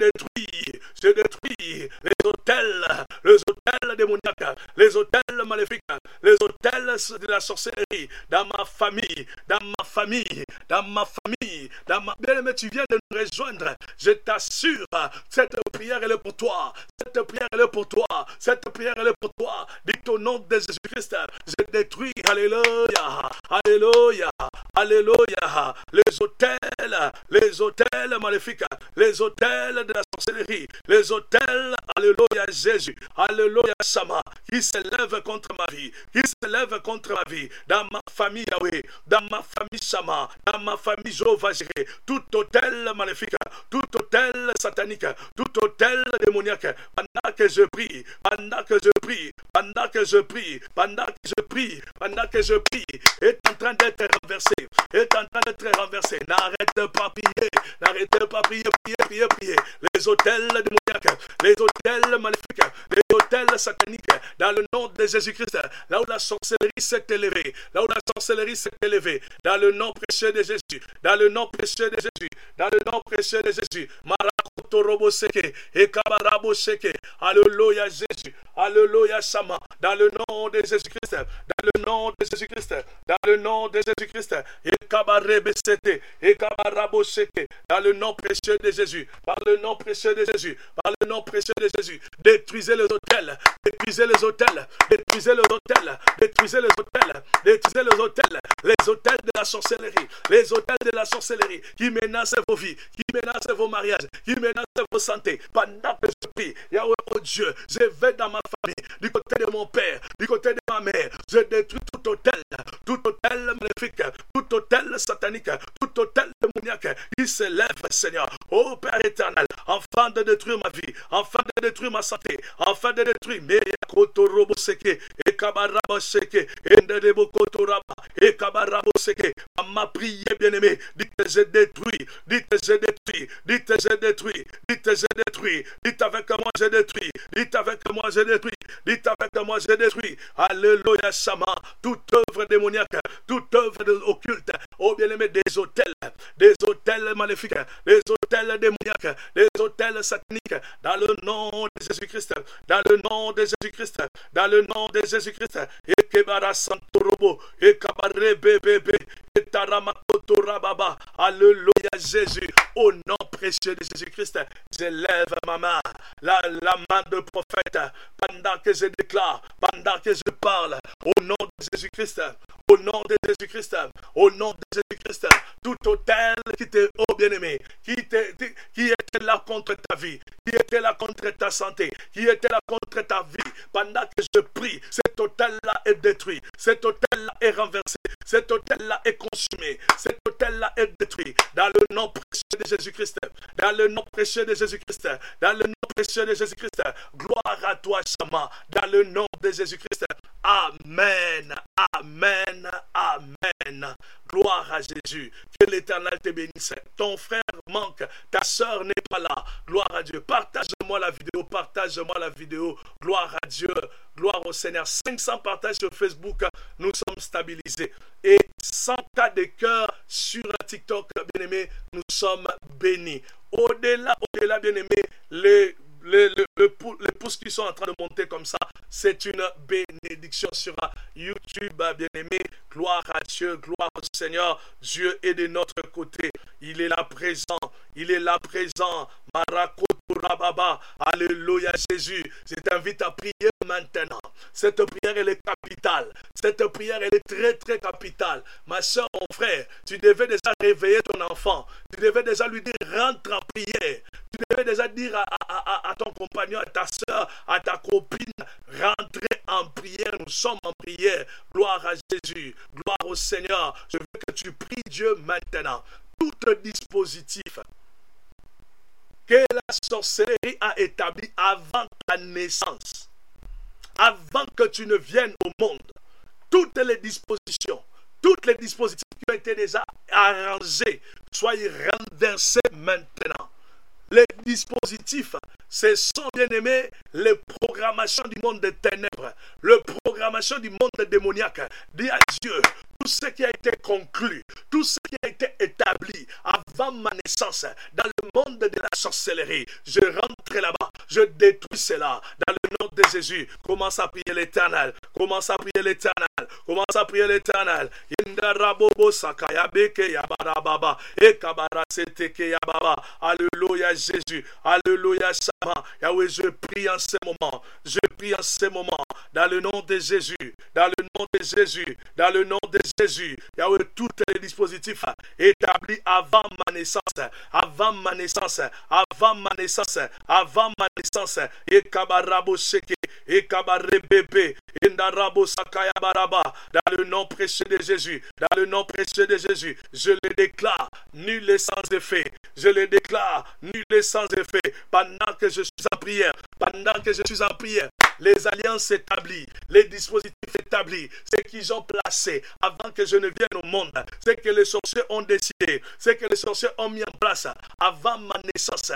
les hôtels démoniaques, les hôtels maléfiques, les hôtels de la sorcellerie, dans ma famille, dans ma famille, dans ma famille, dans ma... Bien-aimé, tu viens de nous rejoindre, je t'assure, cette prière elle est pour toi, cette prière elle est pour toi, cette prière elle est pour toi, dites au nom de Jésus-Christ, je détruis, alléluia, alléluia, alléluia, les hôtels maléfiques, les hôtels de la sorcellerie, les hôtels, alléluia Jésus, alléluia Sama, qui s'élèvent contre ma vie, qui s'élèvent contre ma vie, dans ma famille Yahweh, dans ma famille Sama, dans ma famille Jéhovah Jireh, tout hôtel maléfique, tout hôtel satanique, tout hôtel démoniaque, pendant que je prie, pendant que je prie, pendant que je prie, pendant que je prie, pendant que je prie, est en train d'être renversé, est en train d'être renversé. N'arrête pas prier, n'arrêtez pas prier, prier, prier. Les hôtels démoniaques, les hôtels maléfiques, les hôtels sataniques, dans le nom de Jésus-Christ, là où la sorcellerie s'est élevée, là où la sorcellerie s'est élevée, dans le nom précieux de Jésus, dans le nom précieux de Jésus, dans le nom précieux de Jésus. Marakotoroboseke et Kabaraboseke. Alléluia Jésus, alléluia Sama, dans le nom de Jésus-Christ, dans le nom de Jésus-Christ, dans le nom de Jésus-Christ, et Kabarebesete et Kabaraboseke, dans le nom précieux de Jésus, par le nom précieux de Jésus, par le nom précieux de Jésus, détruisez les hôtels, détruisez les hôtels, détruisez les hôtels, détruisez les hôtels, détruisez les hôtels de la sorcellerie, les hôtels de la sorcellerie qui menacent vos vies, qui menacent vos mariages, qui menacent vos santé. Pendant que je prie, Yahweh, oh Dieu, je vais dans ma famille, du côté de mon père, du côté de ma mère, je détruis tout hôtel maléfique, tout hôtel satanique, tout hôtel démoniaque qui s'élève, Seigneur, ô Père éternel, afin de détruire ma vie, afin de détruire ma santé, afin de détruire mes Kotoroboseke et Kabaraboseke et Ndebokotoraba et Kabaraboseke. Ma prière, bien-aimé, dites que je détruis, dites que je détruis, dites que je détruis, dites que je détruis, dites avec moi je détruis, dites avec moi je détruis, dites avec moi je détruis. Alléluia Sama, toute œuvre démoniaque, toute œuvre occulte, oh bien-aimé, des hôtels maléfiques, des hôtels démoniaques, des hôtels sataniques, dans le nom de Jésus-Christ, dans le nom de Jésus-Christ, dans le nom de Jésus-Christ, et Kebara Santorobo, et Kabare Bébé, et Taramakoto Rababa, alléluia Jésus, au nom précieux de Jésus-Christ, je lève ma main, la main de prophète, pendant que je déclare, pendant que je parle, au nom de Jésus-Christ, au nom de Jésus-Christ, au nom de Jésus-Christ, tout hôtel qui était, oh bien-aimé, qui était là contre ta vie, qui était là contre ta santé, qui était là contre ta vie, pendant que je prie, cet hôtel-là est détruit, cet hôtel-là est renversé, cet hôtel-là est consumé, cet hôtel-là est détruit, dans le nom précieux de Jésus-Christ, dans le nom précieux de Jésus-Christ, dans le nom précieux de Jésus-Christ, gloire à toi, Sama, dans le nom de Jésus-Christ, amen, amen, amen, gloire à Jésus, que l'Éternel te bénisse, ton frère manque, ta soeur n'est pas là, gloire à Dieu, partage-moi la vidéo, gloire à Dieu, gloire au Seigneur, 500 partages sur Facebook, nous sommes stabilisés, et 100 cas de cœur sur TikTok, bien-aimé, nous sommes bénis, au-delà, bien-aimé, les pouces qui sont en train de monter comme ça, c'est une bénédiction sur YouTube, bien-aimé. Gloire à Dieu, gloire au Seigneur. Dieu est de notre côté. Il est là présent. Il est là présent. Marakoto Alléluia Jésus. Je t'invite à prier maintenant. Cette prière, elle est capitale. Cette prière, elle est très, très capitale. Ma soeur, mon frère, tu devais déjà réveiller ton enfant. Tu devais déjà lui dire, rentre en prière. Tu devais déjà dire à ton compagnon, à ta soeur, à ta copine, rentrez en prière. Nous sommes en prière. Gloire à Jésus. Gloire au Seigneur. Je veux que tu pries Dieu maintenant. Tout dispositif que la sorcellerie a établi avant ta naissance, avant que tu ne viennes au monde, toutes les dispositions, toutes les dispositifs qui ont été déjà arrangés, soyez renversés maintenant. Les dispositifs, ce sont, bien aimés, les programmations du monde des ténèbres, les programmations du monde démoniaque. Dis à Dieu, tout ce qui a été conclu, tout ce qui a été établi avant ma naissance dans le monde de la sorcellerie, je rentre là-bas, je détruis cela dans le nom de Jésus. Commence à prier l'Éternel, commence à prier l'Éternel, commence à prier l'Éternel. Alléluia Jésus, alléluia Sama. Yahweh, je prie en ce moment, je prie en ce moment, dans le nom de Jésus, dans le nom de Jésus, dans le nom de Jésus. Yahweh, tous les dispositifs établis avant ma naissance, avant ma naissance, avant ma naissance, avant ma naissance, et Kabarabo Seke, et Kabarebebe, et Ndarabo Sakaya Baraba, dans le nom précieux de Jésus, dans le nom précieux de Jésus, je le déclare nul et sans effet, je le déclare nul et sans effet, pendant que je suis en prière, pendant que je suis en prière. Les alliances établies, les dispositifs établis, ce qu'ils ont placé avant que je ne vienne au monde, ce que les sorciers ont décidé, ce que les sorciers ont mis en place avant ma naissance,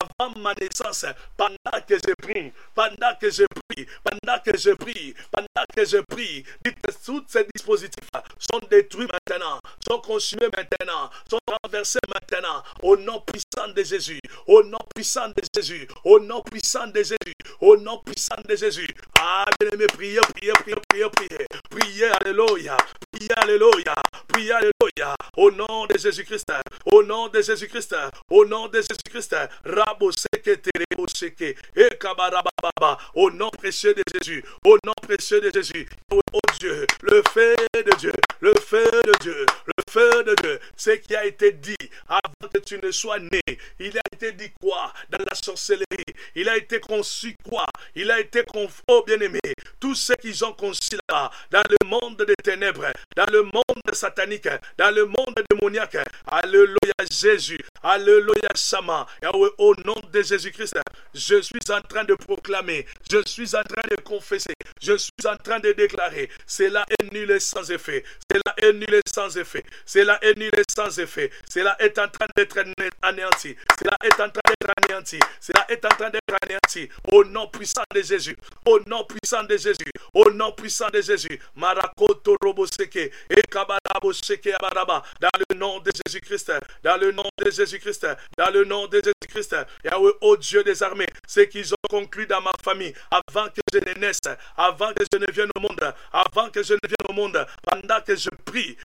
pendant que je prie, pendant que je prie, pendant que je prie, pendant que je prie, dites que tous ces dispositifs sont détruits maintenant, sont consumés maintenant, sont renversés maintenant, au nom puissant de Jésus, au nom puissant de Jésus, au nom puissant de Jésus, au nom puissant de Jésus. Ah, bien-aimé, priez, priez, priez, priez, priez, priez, alléluia, priez, alléluia, priez, alléluia, au nom de Jésus-Christ, au nom de Jésus-Christ, au nom de Jésus-Christ, Rabo Seke, Terebo Seke, et Kabarababa, au nom précieux de Jésus, au nom précieux de Jésus, oh Dieu, le feu de Dieu, le feu de Dieu, le feu de Dieu, ce qui a été dit avant que tu ne sois né, il a été dit quoi dans la sorcellerie, il a été conçu quoi, il a été oh bien-aimé, tout ce qu'ils ont conçu là, dans le monde des ténèbres, dans le monde satanique, dans le monde démoniaque, alléluia Jésus, alléluia Sama, Yahweh, au nom de Jésus-Christ, je suis en train de proclamer, je suis en train de confesser, je suis en train de déclarer, cela est nul et sans effet, cela est nul et sans effet, cela est nul et sans effet, cela est en train d'être anéanti, cela est en train d'être anéanti, cela est en train d'être anéanti, au nom puissant de Jésus, au nom puissant de Jésus, au nom puissant de Jésus, Marakoto Roboseke, et Kabarabo Seke Abaraba, dans le nom de Jésus-Christ, dans le nom de Jésus-Christ, dans le nom de Jésus-Christ, Yahweh, ô Dieu des armées, ce qu'ils ont conclu dans ma famille, avant que je ne naisse, avant que je ne vienne au monde, avant que je ne vienne au monde, pendant que je prie,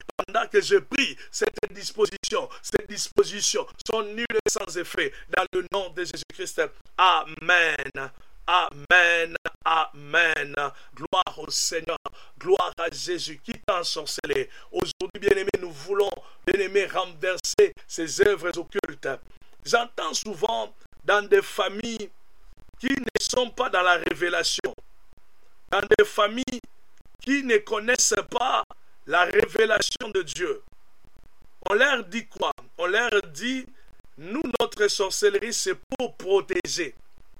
cette disposition sont nulles et sans effet, dans le nom de Jésus-Christ. Amen. Amen, amen. Gloire au Seigneur, gloire à Jésus qui t'a ensorcelé. Aujourd'hui, bien-aimés, nous voulons, bien-aimés, renverser ces œuvres occultes. J'entends souvent dans des familles qui ne sont pas dans la révélation, dans des familles qui ne connaissent pas la révélation de Dieu. On leur dit quoi? On leur dit, nous, notre sorcellerie, c'est pour protéger.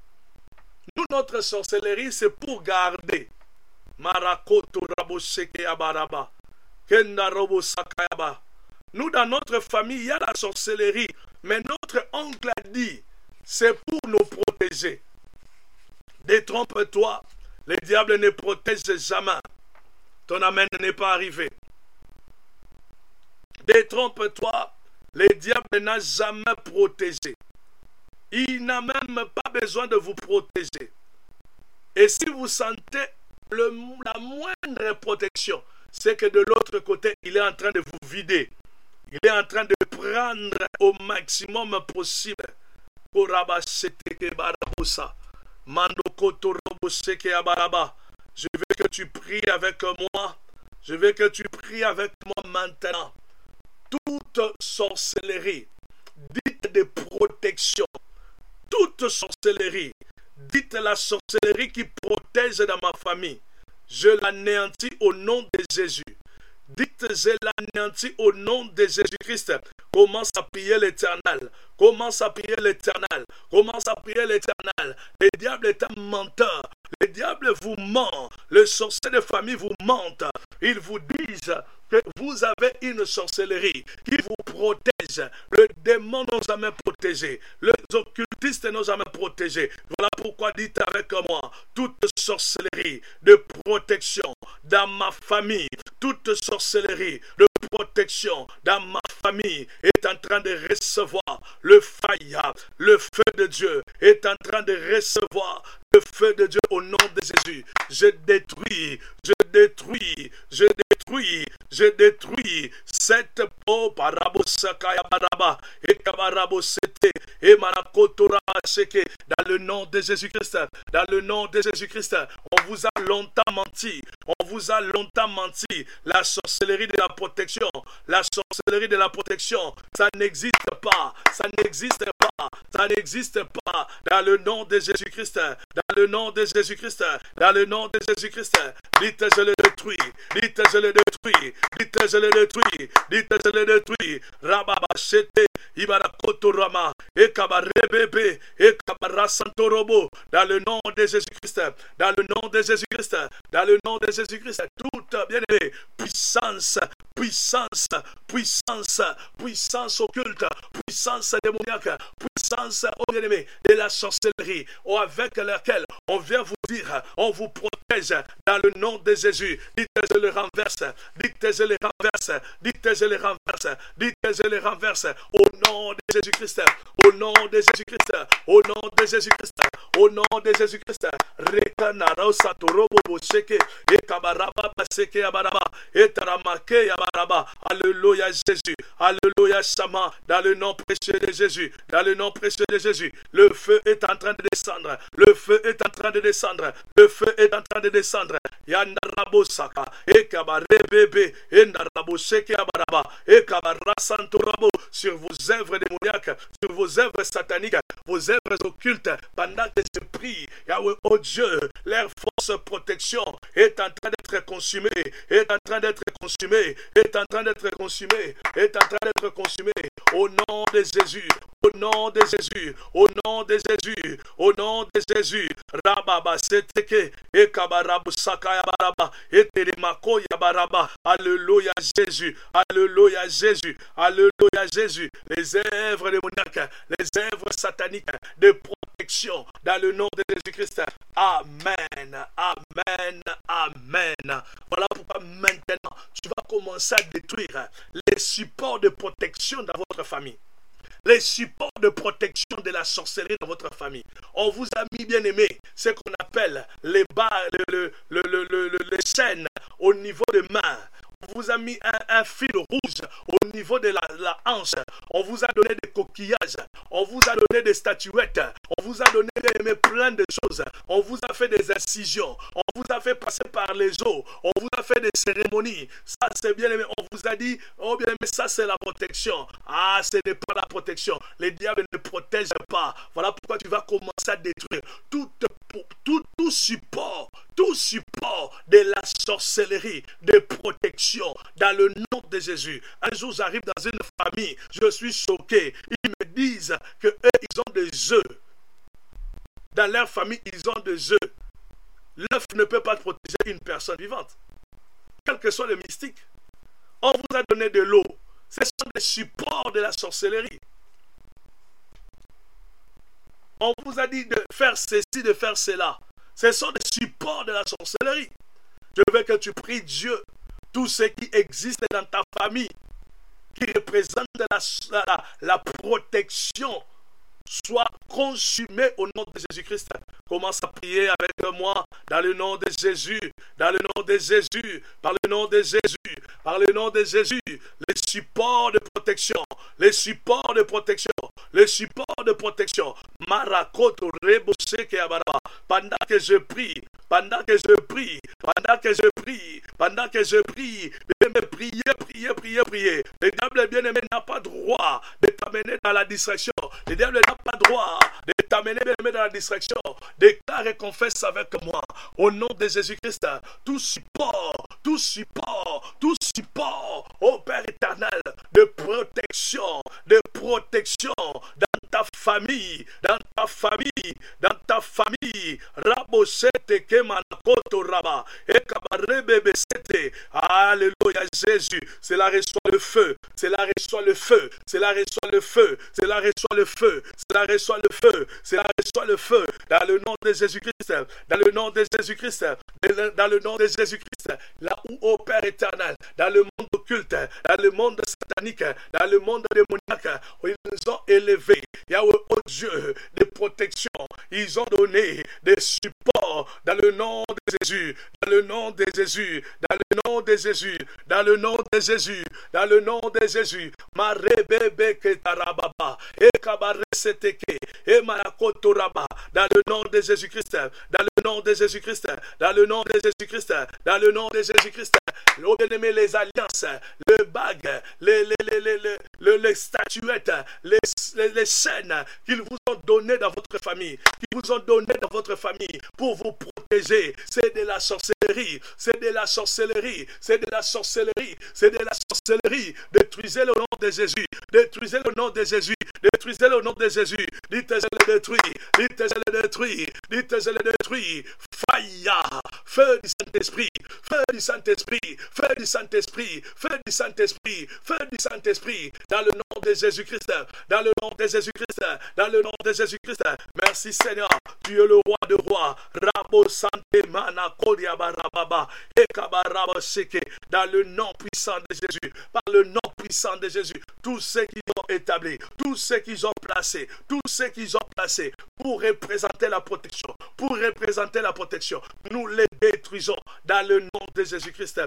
Nous, notre sorcellerie, c'est pour garder. Marakoto Raboseke Abaraba. Kenda Robo Sakayaba. Nous, dans notre famille, il y a la sorcellerie. Mais notre oncle a dit, c'est pour nous protéger. Détrompe-toi, le diable ne protège jamais. Ton amen n'est pas arrivé. Détrompe-toi, le diable n'a jamais protégé. Il n'a même pas besoin de vous protéger. Et si vous sentez la moindre protection, c'est que de l'autre côté, il est en train de vous vider. Il est en train de prendre au maximum possible Koraba seteke barabosa. Mando kotorobo seke abaraba. Je veux que tu pries avec moi. Je veux que tu pries avec moi maintenant. Toute sorcellerie, dite de protection, toute sorcellerie, dites la sorcellerie qui protège dans ma famille. Je l'anéantis au nom de Jésus. Dites, je l'anéantis au nom de Jésus-Christ. Commence à prier l'Éternel. Commence à prier l'Éternel. Commence à prier l'Éternel. Le diable est un menteur. Le diable vous ment. Le sorcier de famille vous mente. Ils vous disent que vous avez une sorcellerie qui vous protège. Le démon n'a jamais protégé. Les occultistes n'ont jamais protégé. Voilà pourquoi dites avec moi, toute sorcellerie de protection dans ma famille, toute sorcellerie de protection dans ma famille est en train de recevoir le fire. Le feu de Dieu est en train de recevoir le feu de Dieu au nom de Jésus. Je détruis cette peau parabosakaya baraba et kabarabosete et marakotora seke dans le nom de Jésus-Christ. Dans le nom de Jésus-Christ, on vous a longtemps menti. On vous a longtemps menti. La sorcellerie de la protection, la sorcellerie de la protection, ça n'existe pas. Ça n'existe pas. Ça n'existe pas. Dans le nom de Jésus-Christ. Dans le nom de Jésus-Christ. Dans le nom de Jésus-Christ. Dites, je le détruis. Dites, je le détruis. Dites, je le détruis. Dites, je le détruis. Rababa shete. Ibarakotorama. Ekabarebebe. Ekabarasantorobo. Dans le nom de Jésus-Christ. Dans le nom de Jésus-Christ. Dans le nom de Jésus-Christ. Toute bien-aimée puissance. Puissance, puissance, puissance occulte, puissance démoniaque, puissance, oh bien-aimé, de la sorcellerie, avec laquelle on vient vous dire, on vous protège dans le nom de Jésus. Dites, je le renverse, dites, je le renverse, dites, je le renverse, dites, je le renverse, au nom de Jésus-Christ, au nom de Jésus-Christ, au nom de Jésus-Christ, au nom de Jésus-Christ. Rekanaro satorobo boseke, et kabaraba baseke abaraba, et taramake abaraba. Alléluia Jésus, alléluia Sama, dans le nom précieux de Jésus, dans le nom précieux de Jésus. Le feu est en train de descendre, le feu est en train de descendre, le feu est en train de descendre. Yandarabo saka, et kabarebebe, et narabo seke abaraba, et kabarasantorabo, sur vos œuvres démoniaques, sur vos œuvres sataniques, vos œuvres occultes, pendant que je prie, Yahweh, oh Dieu, leur force protection est en train d'être consumée, est en train d'être consumée, est en train d'être consumée, est en train d'être consumée, au nom de Jésus, au nom de Jésus, au nom de Jésus, au nom de Jésus. Rababa seteke, e kabarabu sakaya baraba, et terimako yabaraba. Alléluia Jésus, alléluia Jésus, alléluia Jésus. Les œuvres démoniaques, les œuvres sataniques de protection dans le nom de Jésus-Christ. Amen, amen, amen. Voilà pourquoi maintenant tu vas commencer à détruire les supports de protection dans votre famille. Les supports de protection de la sorcellerie dans votre famille. On vous a mis, bien aimé, ce qu'on appelle les barres, les chaînes au niveau des mains. On vous a mis un fil rouge au niveau de la hanche. On vous a donné des coquillages. On vous a donné des statuettes. On vous a donné plein de choses. On vous a fait des incisions. On vous a fait passer par les eaux. On vous a fait des cérémonies. Ça, c'est bien aimé. On vous a dit, oh bien aimé, ça, c'est la protection. Ah, ce n'est pas la protection. Les diables ne protègent pas. Voilà pourquoi tu vas commencer à détruire tout support de la sorcellerie, de protection, dans le nom de Jésus. Un jour, j'arrive dans une famille, je suis choqué. Ils me disent qu'eux, ils ont des œufs. Dans leur famille, ils ont des œufs. L'œuf ne peut pas protéger une personne vivante. Quel que soit le mystique. On vous a donné de l'eau. Ce sont des supports de la sorcellerie. On vous a dit de faire ceci, de faire cela. Ce sont des supports de la sorcellerie. Je veux que tu pries Dieu. Tout ce qui existe dans ta famille, qui représente la protection soit consumé au nom de Jésus-Christ. Commence à prier avec moi dans le nom de Jésus, dans le nom de Jésus, par le nom de Jésus, par le nom de Jésus. Les supports de protection, les supports de protection, les supports de protection. Marakoto rebose ke abaraba. Pendant que je prie, pendant que je prie, pendant que je prie, pendant que je prie, priez, priez, priez, priez. Le diable bien-aimé n'a pas droit de t'amener dans la distraction. Le diable n'a pas droit de t'amener bien-aimé dans la distraction. Déclare et confesse avec moi. Au nom de Jésus-Christ, tout support, tout support, tout support, ô Père éternel, de protection dans ta famille, dans ta famille, dans ta famille. Rabosete kemanakoto raba. Ekabarebe sete. Alléluia Jésus. Cela reçoit le feu. Cela reçoit le feu. Cela reçoit le feu. Cela reçoit le feu. Cela reçoit le feu. Cela reçoit le feu. Dans le nom de Jésus-Christ. Dans le nom de Jésus-Christ. Dans le nom de Jésus-Christ. Là où, ô Père éternel, dans le monde occulte, dans le monde satanique, dans le monde démoniaque, où ils nous ont élevés. Yahweh, oh Dieu, des protections. Ils ont donné des supports dans le nom de Jésus. Dans le nom de Jésus. Dans le nom de Jésus. Dans le nom de Jésus. Dans le nom de Jésus. Marebebe ketarababa. Ekabareseteke. Emarakotoraba. Dans le nom de Jésus-Christ. Dans le nom de Jésus-Christ. Dans le nom de Jésus-Christ. Dans le nom de Jésus-Christ. Oh bien-aimé, les alliances, les bagues, les statuettes, les scènes qu'ils vous ont données dans votre famille, qu'ils vous ont données dans votre famille pour vous protéger, c'est de la sorcellerie, c'est de la sorcellerie, c'est de la sorcellerie, c'est de la sorcellerie. Détruisez le nom de Jésus, détruisez le nom de Jésus, détruisez le nom de Jésus. Dites-je le détruit, dites-je le détruit, dites-je le détruit. Fire, feu du Saint-Esprit, feu du Saint-Esprit, feu du Saint-Esprit, feu du Saint-Esprit, feu du Saint-Esprit, dans le nom de Jésus-Christ, dans le nom de Jésus-Christ, dans le nom de Jésus-Christ. Merci Seigneur, tu es le roi de rois. Rabo Santé Mana Kodia Barababa, Ekabaraba Seke, dans le nom puissant de Jésus, par le nom puissant de Jésus, tous ceux qui ont établi, tous ceux qui ont placé, tous ceux qui ont placé pour représenter la protection, pour représenter la protection, nous les détruisons dans le nom de Jésus-Christ.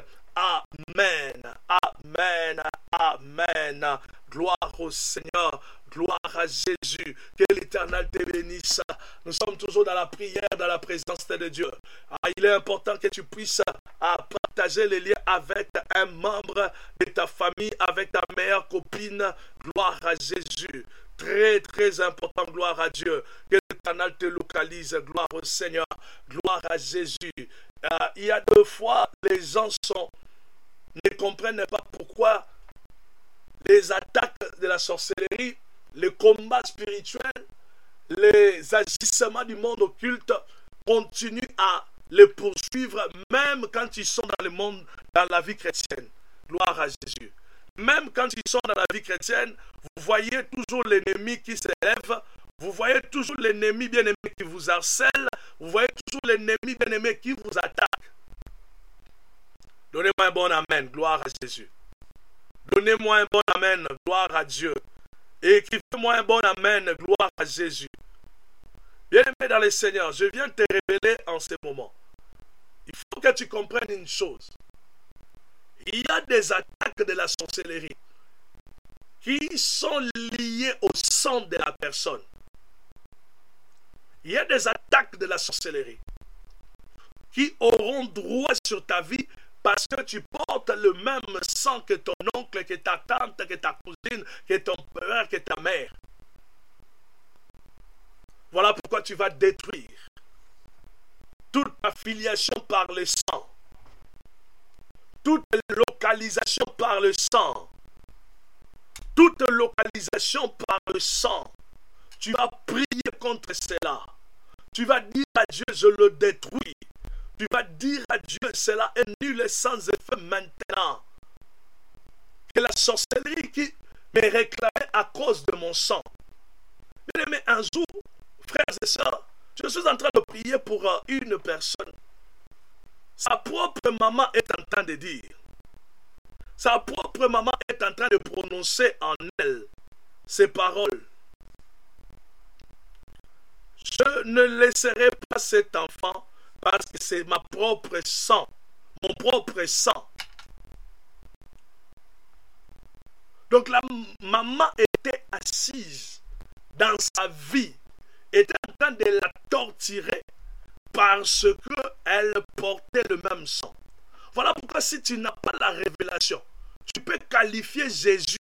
Amen, amen, amen. Gloire au Seigneur, gloire à Jésus. Que l'Éternel te bénisse. Nous sommes toujours dans la prière, dans la présence de Dieu. Il est important que tu puisses partager les liens avec un membre de ta famille, avec ta meilleure copine. Gloire à Jésus. Très, très important, gloire à Dieu. Que l'Éternel te localise, gloire au Seigneur, gloire à Jésus. Il y a deux fois, les gens ne comprennent pas pourquoi les attaques de la sorcellerie, les combats spirituels, les agissements du monde occulte continuent à les poursuivre même quand ils sont dans le monde, dans la vie chrétienne. Gloire à Jésus. Même quand ils sont dans la vie chrétienne, vous voyez toujours l'ennemi qui s'élève, vous voyez toujours l'ennemi bien-aimé qui vous harcèle, vous voyez toujours l'ennemi bien-aimé qui vous attaque. Donnez-moi un bon amen, gloire à Jésus. Donnez-moi un bon amen, gloire à Dieu. Et écrivez-moi un bon amen, gloire à Jésus. Bien-aimé dans le Seigneur, je viens te révéler en ce moment. Il faut que tu comprennes une chose. Il y a des attaques de la sorcellerie qui sont liées au sang de la personne. Il y a des attaques de la sorcellerie qui auront droit sur ta vie parce que tu portes le même sang que ton oncle, que ta tante, que ta cousine, que ton père, que ta mère. Voilà pourquoi tu vas détruire toute affiliation par le sang, toute localisation par le sang, toute localisation par le sang. Tu vas prier contre cela. Tu vas dire à Dieu, je le détruis. Tu vas dire à Dieu, cela est nul et sans effet maintenant. Que la sorcellerie qui me réclamait à cause de mon sang. Mais un jour, frères et sœurs, je suis en train de prier pour une personne. Sa propre maman est en train de dire. Sa propre maman est en train de prononcer en elle ces paroles. Je ne laisserai pas cet enfant parce que c'est ma propre sang, mon propre sang. Donc la maman était assise dans sa vie, était en train de la torturer parce qu'elle portait le même sang. Voilà pourquoi si tu n'as pas la révélation, tu peux qualifier Jésus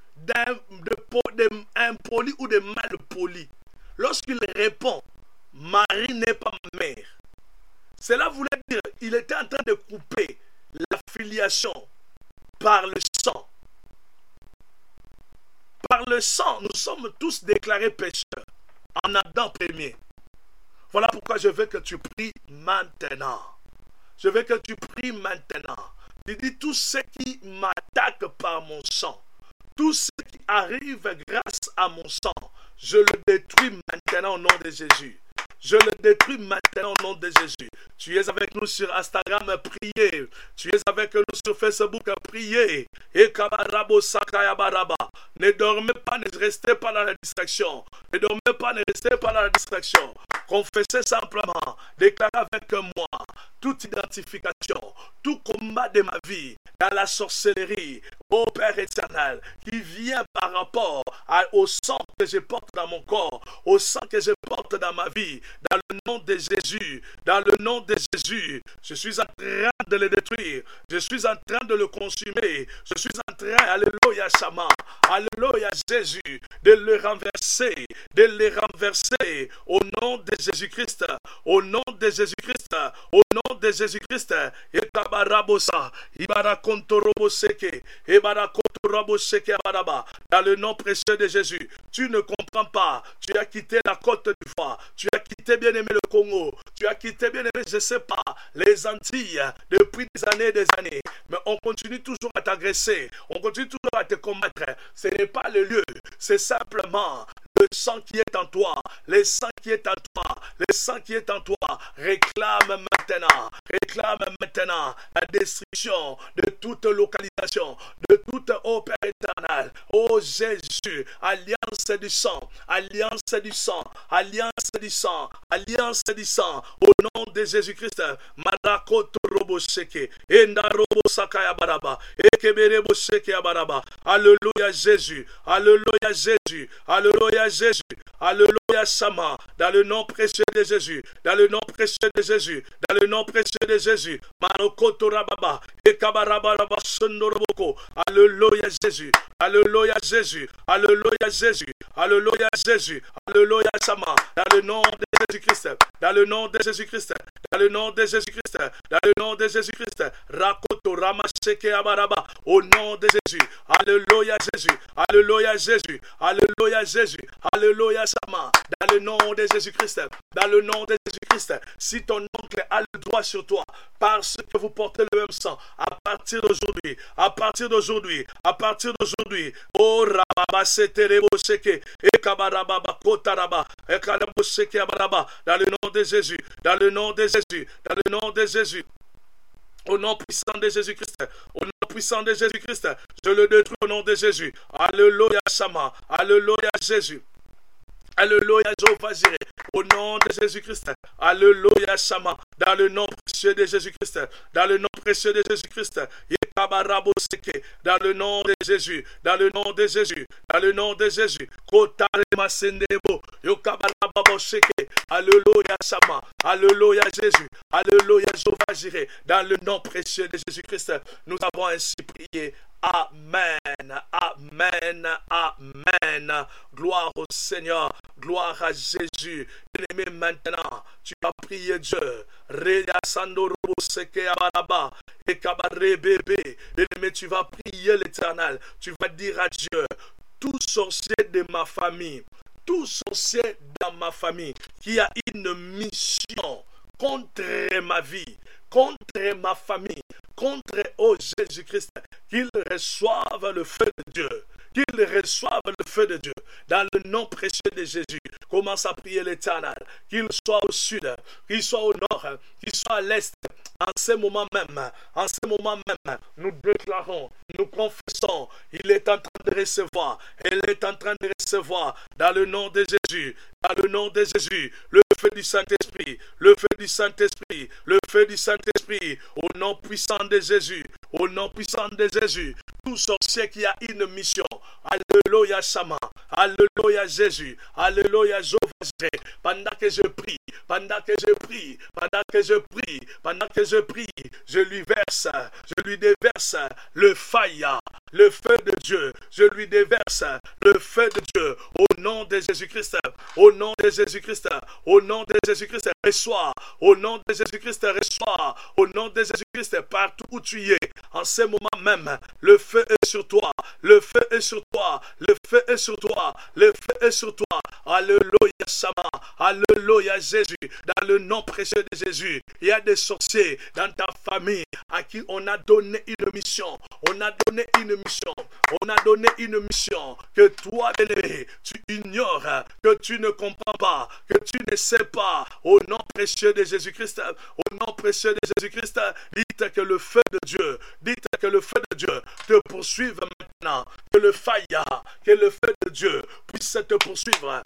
d'impoli ou de mal poli. Lorsqu'il répond, Marie n'est pas ma mère. Cela voulait dire qu'il était en train de couper la filiation par le sang. Par le sang, nous sommes tous déclarés pécheurs en Adam premier. Voilà pourquoi je veux que tu pries maintenant. Je veux que tu pries maintenant. Tu dis tout ce qui m'attaque par mon sang, tout ce qui arrive grâce à mon sang, je le détruis maintenant au nom de Jésus. Je le détruis maintenant au nom de Jésus. Tu es avec nous sur Instagram, priez. Tu es avec nous sur Facebook, priez. Et kabarabo sakayabaraba. Ne dormez pas, ne restez pas dans la distraction. Ne dormez pas, ne restez pas dans la distraction. Confessez simplement. Déclarez avec moi toute identification, tout combat de ma vie dans la sorcellerie, ô Père éternel, qui vient par rapport au sang que je porte dans mon corps, au sang que je porte dans ma vie, dans le nom de Jésus, dans le nom de Jésus, je suis en train de le détruire, je suis en train de le consumer, je suis en train, alléluia Shama, alléluia Jésus, de le renverser, au nom de Jésus-Christ, au nom de Jésus-Christ, au nom de Jésus-Christ, et Kabarabosa, Ibarakontoroboseke, Ibarakontoroboseke Abaraba, dans le nom précieux de Jésus. Tu ne comprends pas, tu as quitté la Côte d'Ivoire, tu as quitté bien aimé le Congo, tu as quitté bien aimé, je ne sais pas, les Antilles, depuis des années, mais on continue toujours à t'agresser, on continue toujours à te combattre. Ce n'est pas le lieu, c'est simplement le sang qui est en toi, le sang qui est en toi, le sang qui est en toi, réclame maintenant la destruction de toute localisation, de toute Père éternel. Oh Jésus, alliance du sang, alliance du sang, alliance du sang, alliance du sang, au nom de Jésus-Christ. Marakoto robo sheke, enda robo sakaya baraba, ekebere bo sheke baraba. Alléluia Jésus, alléluia Jésus, alléluia Jésus, alléluia Sama, dans le nom précieux de Jésus, dans le nom précieux de Jésus, dans le nom précieux de Jésus, Marokoto rababa, ekabaraba raba sondoroboko, alléluia Jésus, alléluia Jésus, alléluia Jésus, alléluia Jésus, alléluia Sama, dans le nom de Jésus-Christ, dans le nom de Jésus-Christ, dans le nom de Jésus-Christ, dans le nom de Jésus-Christ, Rakoto Ramasheke Abaraba, au nom de Jésus, alléluia Jésus, alléluia Jésus, alléluia Jésus, alléluia Sama, dans le nom de Jésus-Christ, dans le nom de Jésus-Christ. Si ton oncle a le droit sur toi, parce que vous portez le même sang, à partir d'aujourd'hui, à partir d'aujourd'hui, à partir d'aujourd'hui, oh Rababa Seterebo Seke, Ekabaraba Kotaraba, Ekarabo Seke Abaraba, dans le nom de Jésus, dans le nom de Jésus, dans le nom de Jésus. Au nom puissant de Jésus-Christ, au nom puissant de Jésus-Christ, je le détruis au nom de Jésus. Alléluia Shama, alléluia Jésus. Alléluia Jéhovah Jireh, au nom de Jésus-Christ. Alléluia Shama, dans le nom précieux de Jésus-Christ, dans le nom précieux de Jésus-Christ. Dans le nom de Jésus, dans le nom de Jésus, dans le nom de Jésus. Alléluia Shama, alléluia Jésus, alléluia Jéhovah Jireh, dans le nom précieux de Jésus-Christ. Nous avons ainsi prié. Amen, amen, amen. Gloire au Seigneur, gloire à Jésus. Bien-aimé, maintenant, tu vas prier Dieu. Bien-aimé, tu vas prier l'Éternel. Tu vas dire à Dieu, tout sorcier de ma famille, tout sorcier dans ma famille qui a une mission contre ma vie, contre ma famille, contre Jésus-Christ, qu'ils reçoivent le feu de Dieu, qu'ils reçoivent le feu de Dieu. Dans le nom précieux de Jésus, commence à prier l'Éternel, qu'il soit au sud, qu'il soit au nord, qu'il soit à l'est. En ce moment même, nous déclarons, nous confessons, il est en train de recevoir, elle est en train de recevoir, dans le nom de Jésus, dans le nom de Jésus, le feu du Saint-Esprit, le feu du Saint-Esprit, le feu du Saint-Esprit, au nom puissant de Jésus, au nom puissant de Jésus, tout sorcier qui a une mission, alléluia Sama, alléluia Jésus, alléluia Jéhovah, pendant que je prie, pendant que je prie, pendant que je prie, pendant que je prie, je lui déverse le fire, le feu de Dieu, je lui déverse le feu de Dieu, au nom de Jésus-Christ, au nom de Jésus-Christ, au nom de Jésus-Christ, reçois, au nom de Jésus-Christ, reçois, au nom de Jésus-Christ, partout où tu es, en ce moment même, le feu est sur toi, le feu est sur toi, le feu est sur toi, le feu est sur toi, alléluia Sama, alléluia Jésus, dans le nom précieux de Jésus, il y a des sorciers dans ta famille à qui on a donné une mission, on a donné une mission que toi, bien-aimé, tu ignores, que tu ne comprends pas, que tu ne sais pas, au nom précieux de Jésus-Christ, au nom précieux de Jésus-Christ, dites que le feu de Dieu, te poursuive maintenant, que le fire, que le feu de Dieu puisse te poursuivre,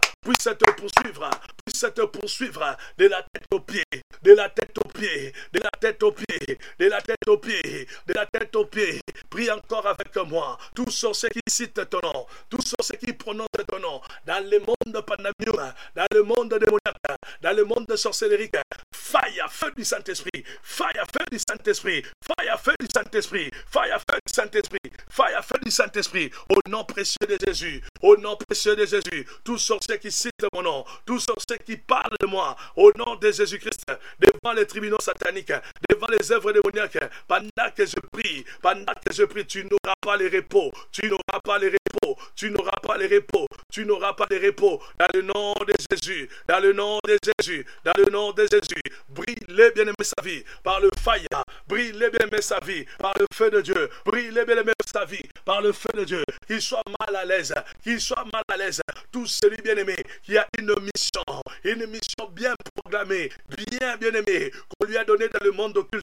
de la tête aux pieds, de la tête aux pieds, de la tête aux pieds, de la tête aux pieds, de la tête aux pieds. Prie encore avec moi. Tous sorciers qui citent ton nom, tous sorciers qui prononcent ton nom, dans le monde pandémique, dans le monde démoniaque, dans le monde sorcellerique, fire, feu du Saint-Esprit, fire, feu du Saint-Esprit, fire, feu du Saint-Esprit, fire, feu du Saint-Esprit, fire, feu du Saint-Esprit, au nom précieux de Jésus, au nom précieux de Jésus, tous sorciers qui citent mon nom, tous sorciers qui parlent de moi, au nom de Jésus-Christ, devant les tribunaux sataniques, devant les œuvres démoniaques, pendant que je prie, tu n'auras pas les repos, tu n'auras pas les repos, tu n'auras pas les repos, tu n'auras pas les repos, dans le nom de Jésus, dans le nom de Jésus, dans le nom de Jésus, brille les bien-aimés sa vie, par le fire, brille les bien-aimés sa vie, par le feu de Dieu, brille les bien-aimés sa vie, par le feu de Dieu, qu'il soit mal à l'aise, tout celui bien-aimé qui a une mission bien programmée, bien-aimée, qu'on lui a donnée dans le monde occulte,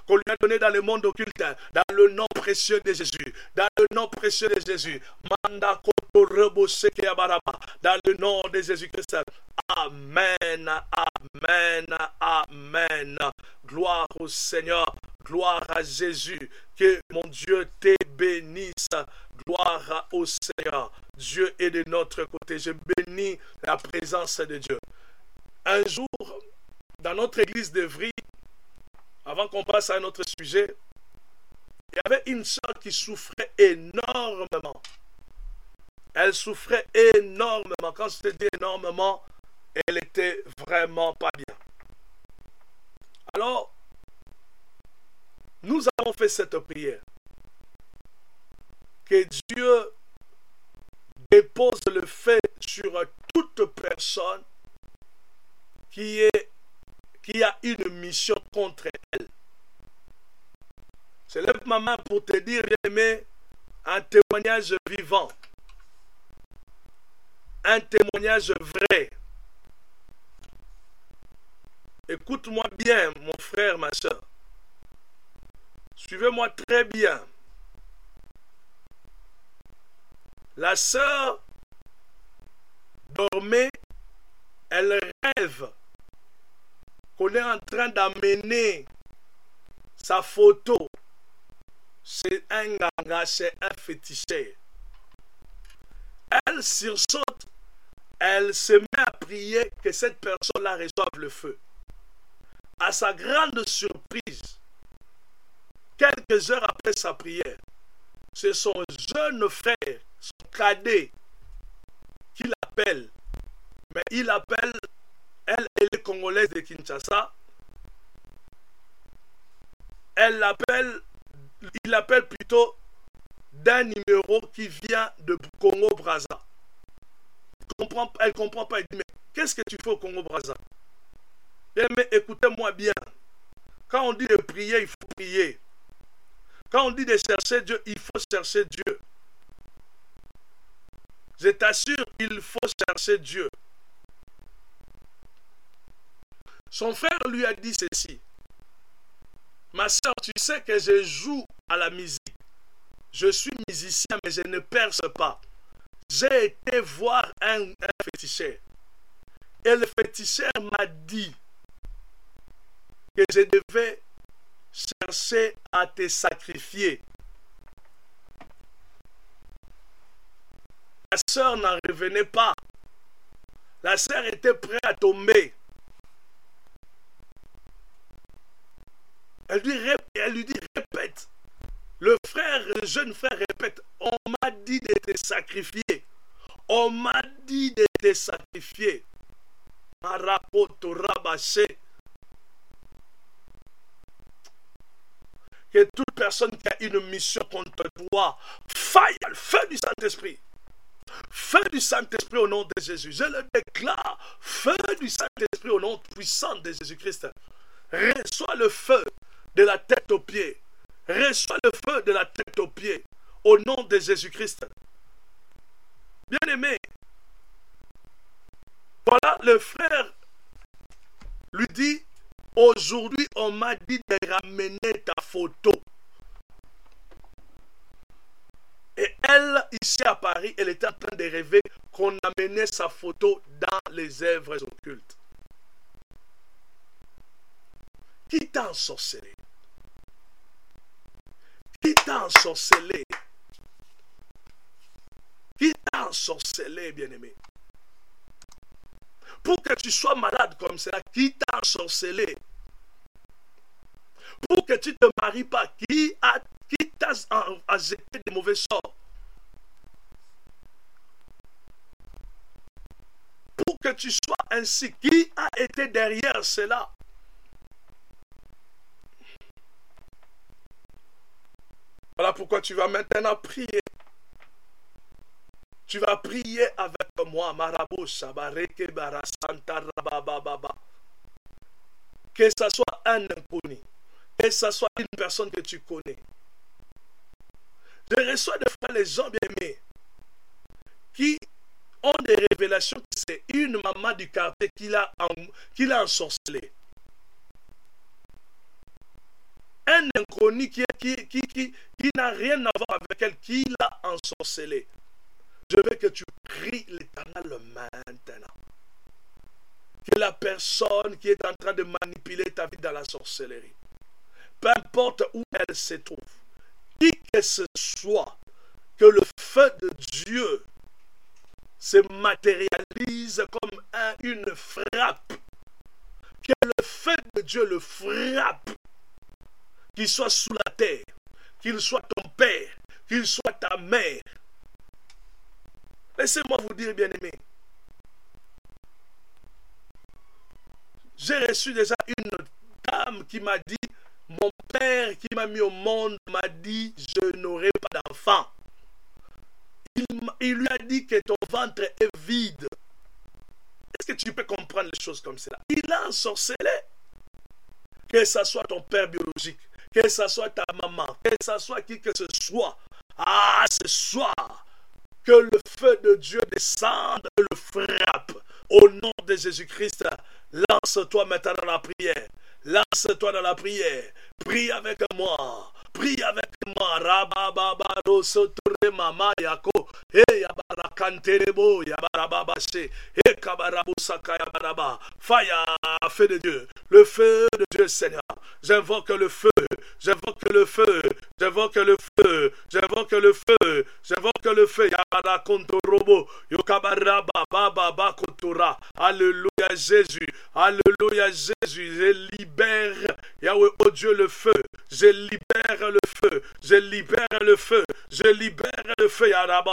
dans le nom précieux de Jésus, dans le nom précieux de Jésus, Manda koto rebo seke abaraba, dans le nom de Jésus-Christ. Amen, amen, amen. Gloire au Seigneur, gloire à Jésus, que mon Dieu te bénisse. Gloire au Seigneur. Dieu est de notre côté. Je bénis la présence de Dieu. Un jour, dans notre église d'Evry, avant qu'on passe à un autre sujet, il y avait une sœur qui souffrait énormément. Elle souffrait énormément. Quand je te dis énormément, elle était vraiment pas bien. Alors, nous avons fait cette prière. Que Dieu dépose le fait sur toute personne qui a une mission contre elle. Je lève ma main pour te dire, bien-aimé, un témoignage vivant, un témoignage vrai. Écoute-moi bien, mon frère, ma soeur. Suivez-moi très bien. La sœur dormait, elle rêve qu'on est en train d'amener sa photo. C'est un ganga, c'est un féticheur. Elle sursaute, elle se met à prier que cette personne-là reçoive le feu. À sa grande surprise, quelques heures après sa prière, c'est son jeune frère, son cadet, qui l'appelle. Mais il appelle, elle est congolaise de Kinshasa. Il appelle plutôt d'un numéro qui vient de Congo-Brazza. Elle ne comprend pas, elle dit, mais qu'est-ce que tu fais au Congo-Brazza? Mais écoutez-moi bien. Quand on dit de prier, il faut prier. Quand on dit de chercher Dieu, il faut chercher Dieu. Je t'assure, il faut chercher Dieu. Son frère lui a dit ceci. Ma soeur, tu sais que je joue à la musique. Je suis musicien, mais je ne perce pas. J'ai été voir un féticheur. Et le féticheur m'a dit que je devais chercher à te sacrifier. La sœur n'en revenait pas. La sœur était prête à tomber. Elle lui dit, répète. Le jeune frère répète, on m'a dit de te sacrifier. On m'a dit de te sacrifier. Que toute personne qui a une mission contre toi, faille le feu du Saint-Esprit. Feu du Saint-Esprit au nom de Jésus. Je le déclare. Feu du Saint-Esprit au nom puissant de Jésus-Christ. Reçois le feu de la tête aux pieds. Reçois le feu de la tête aux pieds. Au nom de Jésus-Christ. Bien-aimé. Voilà, le frère lui dit, aujourd'hui on m'a dit de ramener ta photo. Et elle, ici à Paris, elle était en train de rêver qu'on amenait sa photo dans les œuvres occultes. Qui t'a ensorcelé? Qui t'a ensorcelé? Qui t'a ensorcelé, bien-aimé? Pour que tu sois malade comme cela, qui t'a ensorcelé? Pour que tu ne te maries pas, qui t'a jeté des mauvais sorts? Pour que tu sois ainsi, qui a été derrière cela? Voilà pourquoi tu vas maintenant prier. Tu vas prier avec moi. Que ce soit un inconnu, que ce soit une personne que tu connais. Je reçois des fois les gens bien-aimés qui ont des révélations que c'est une maman du quartier qui l'a ensorcelé. Un inconnu qui n'a rien à voir avec elle, qui l'a ensorcelé. Je veux que tu pries l'Éternel maintenant. Que la personne qui est en train de manipuler ta vie dans la sorcellerie, peu importe où elle se trouve, qui que ce soit, que le feu de Dieu se matérialise comme une frappe. Que le feu de Dieu le frappe. Qu'il soit sous la terre, qu'il soit ton père, qu'il soit ta mère. Laissez-moi vous dire, bien-aimé, j'ai reçu déjà une dame qui m'a dit, mon père qui m'a mis au monde m'a dit, je n'aurai pas d'enfant. Il lui a dit que ton ventre est vide. Est-ce que tu peux comprendre les choses comme cela? Il a ensorcelé. Que ce soit ton père biologique, que ce soit ta maman, que ce soit qui que ce soit. Ah, ce soir, que le feu de Dieu descende et le frappe. Au nom de Jésus-Christ, lance-toi maintenant dans la prière. Lance-toi dans la prière. Prie avec moi. Prie avec moi. Rabababaro soture mama yako. E yabara kanterebo yabarababase. E kabarabusaka yabaraba. Fire, feu de Dieu. Le feu de Dieu, Seigneur. J'invoque le feu. J'invoque le feu. J'invoque le feu. J'invoque le feu. J'invoque le feu. Yabara kontorobo. Yokabaraba baba kotura. Alléluia Jésus. Alléluia Jésus. Je libère, Yahweh, oh Dieu, le feu. Je libère le feu. Je libère le feu. Je libère le feu.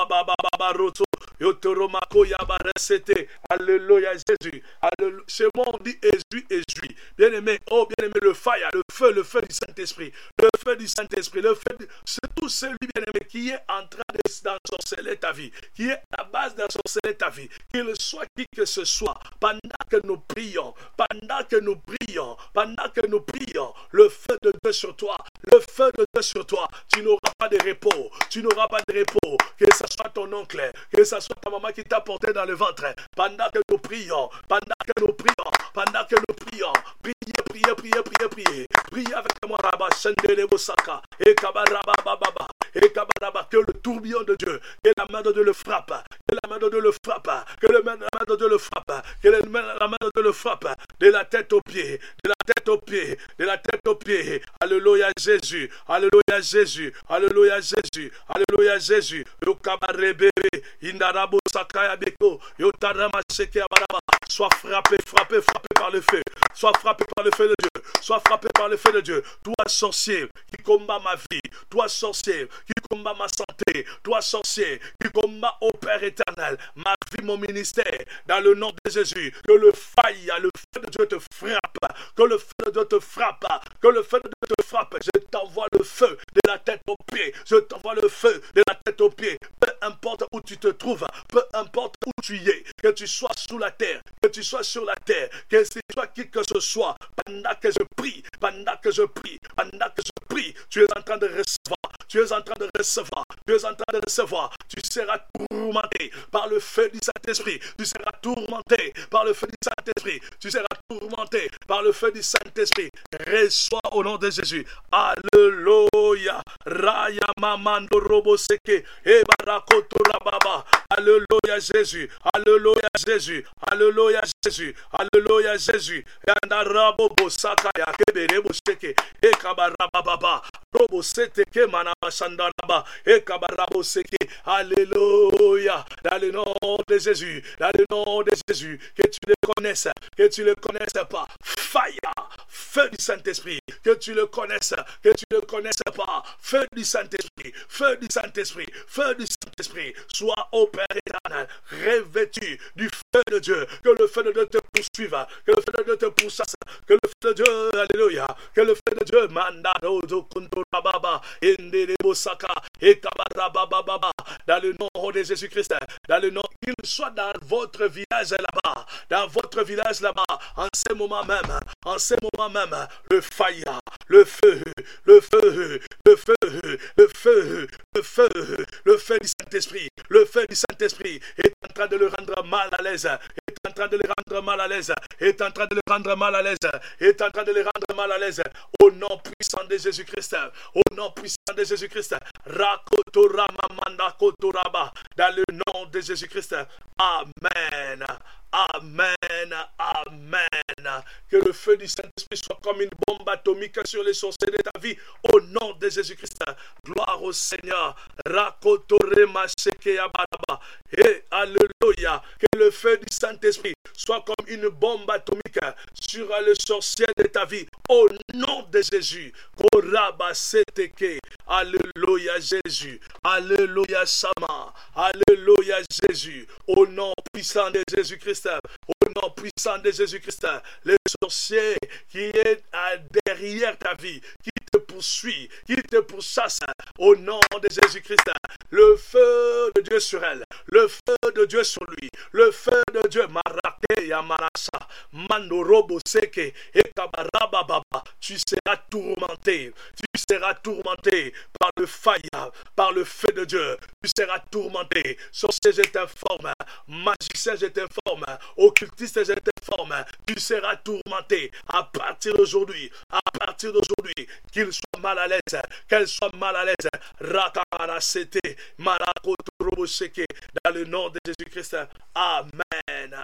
Alléluia Jésus. Alléluia. Chez moi on dit Jésus. Bien-aimé, oh bien-aimé, le feu du Saint-Esprit. Le feu du Saint-Esprit. Le feu c'est tout celui, bien-aimé, qui est en train d'ensorceler ta vie. Qui est à base d'ensorceler ta vie. Qu'il soit qui que ce soit. Pendant que nous prions. Pendant que nous prions. Pendant que nous prions. Le feu de Dieu sur toi. Le feu de Dieu sur toi. Tu n'auras pas de repos. Tu n'auras pas de repos. Que ce soit ton oncle. Que ce soit soit ta maman qui t'a porté dans le ventre, pendant que nous prions, pendant que nous prions, pendant que nous prions, priez avec moi, Rabba, Shendele Bosaka, et Kabaraba Baba, et Kabaraba, que le tourbillon de Dieu, que la main de Dieu le frappe, que la main de Dieu le frappe, que la main de Dieu le frappe, que la main de Dieu le frappe, de la tête aux pieds, de la tête aux pieds, de la tête aux pieds. Alléluia Jésus, alléluia Jésus, alléluia Jésus, alléluia Jésus. Yo Kabarebe, Indarabo Sakaya Beko, Yo Tarama Seke Abaraba. Sois frappé par le feu. Sois frappé par le feu de Dieu. Sois frappé par le feu de Dieu. Toi sorcier qui combat ma vie. Toi sorcier qui combat ma santé. Toi sorcier qui combat au Père éternel ma vie, mon ministère. Dans le nom de Jésus. Que le feu de Dieu te frappe. Que le feu de Dieu te frappe. Que le feu de Dieu te frappe. Je t'envoie le feu de la tête aux pieds. Je t'envoie le feu de la tête aux pieds. Peu importe où tu te trouves. Peu importe où tu y es. Que tu sois sous la terre. Que tu sois sur la terre, que ce soit qui que ce soit, pendant que je prie, tu es en train de recevoir, tu seras tourmenté par le feu du Saint-Esprit, tu seras tourmenté par le feu du Saint-Esprit, reçois au nom de Jésus, alléluia, Raya Mamando Robo Seke, et Barakoto Rababa, alléluia Jésus, alléluia Jésus, alléluia Jésus, alléluia Jésus, Yandarabo Bosaka Yakebere Bosheke, et Kabarababa, Robo Seteke Manabashandaraba, et Kabarabo Seke, alléluia, dans le nom de Jésus, que tu le connaisses pas, fire, feu du Saint-Esprit, que tu le connaisses pas, feu du Saint-Esprit, sois au Père éternel, revêtu du feu de Dieu, que le feu de Dieu te poursuive, que le feu de Dieu te pourchasse, que le feu de Dieu, alléluia, que le feu de Dieu, mandado do kunturababa, indelebosaka, et kabarabababa, dans le nom de Jésus-Christ, dans le nom, qu'il soit dans votre village là-bas, en ce moment même, le fire, le feu du Saint-Esprit, est en train de le rendre mal à l'aise, au nom puissant de Jésus-Christ, Rakotorama Kotoraba, dans le nom de Jésus-Christ, amen. Que le feu du Saint-Esprit soit comme une bombe atomique sur les sorciers de ta vie, au nom de Jésus-Christ. Gloire au Seigneur. Et alléluia. Que le feu du Saint-Esprit soit comme une bombe atomique sur les sorciers de ta vie, au nom de Jésus. Alléluia Jésus. Alléluia Sama. Alléluia Jésus. Au nom puissant de Jésus-Christ. Au nom puissant de Jésus-Christ, les sorciers qui est derrière ta vie, qui te poursuit, qui te pourchasse, au nom de Jésus-Christ, le feu de Dieu sur elle, le feu de Dieu sur lui, le feu de Dieu, Marake Yamarasa, Mandorobo Seke, et Kabarababa, tu seras tourmenté par le fire, par le feu de Dieu, tu seras tourmenté. Sorcier, je t'informe, magicien, je t'informe, occultiste, je t'informe, tu seras tourmenté à partir d'aujourd'hui, qu'il soit mal à l'aise, qu'elle soit mal à l'aise, Rakamarasete, Marakotorobosheke, dans le nom de Jésus-Christ, amen,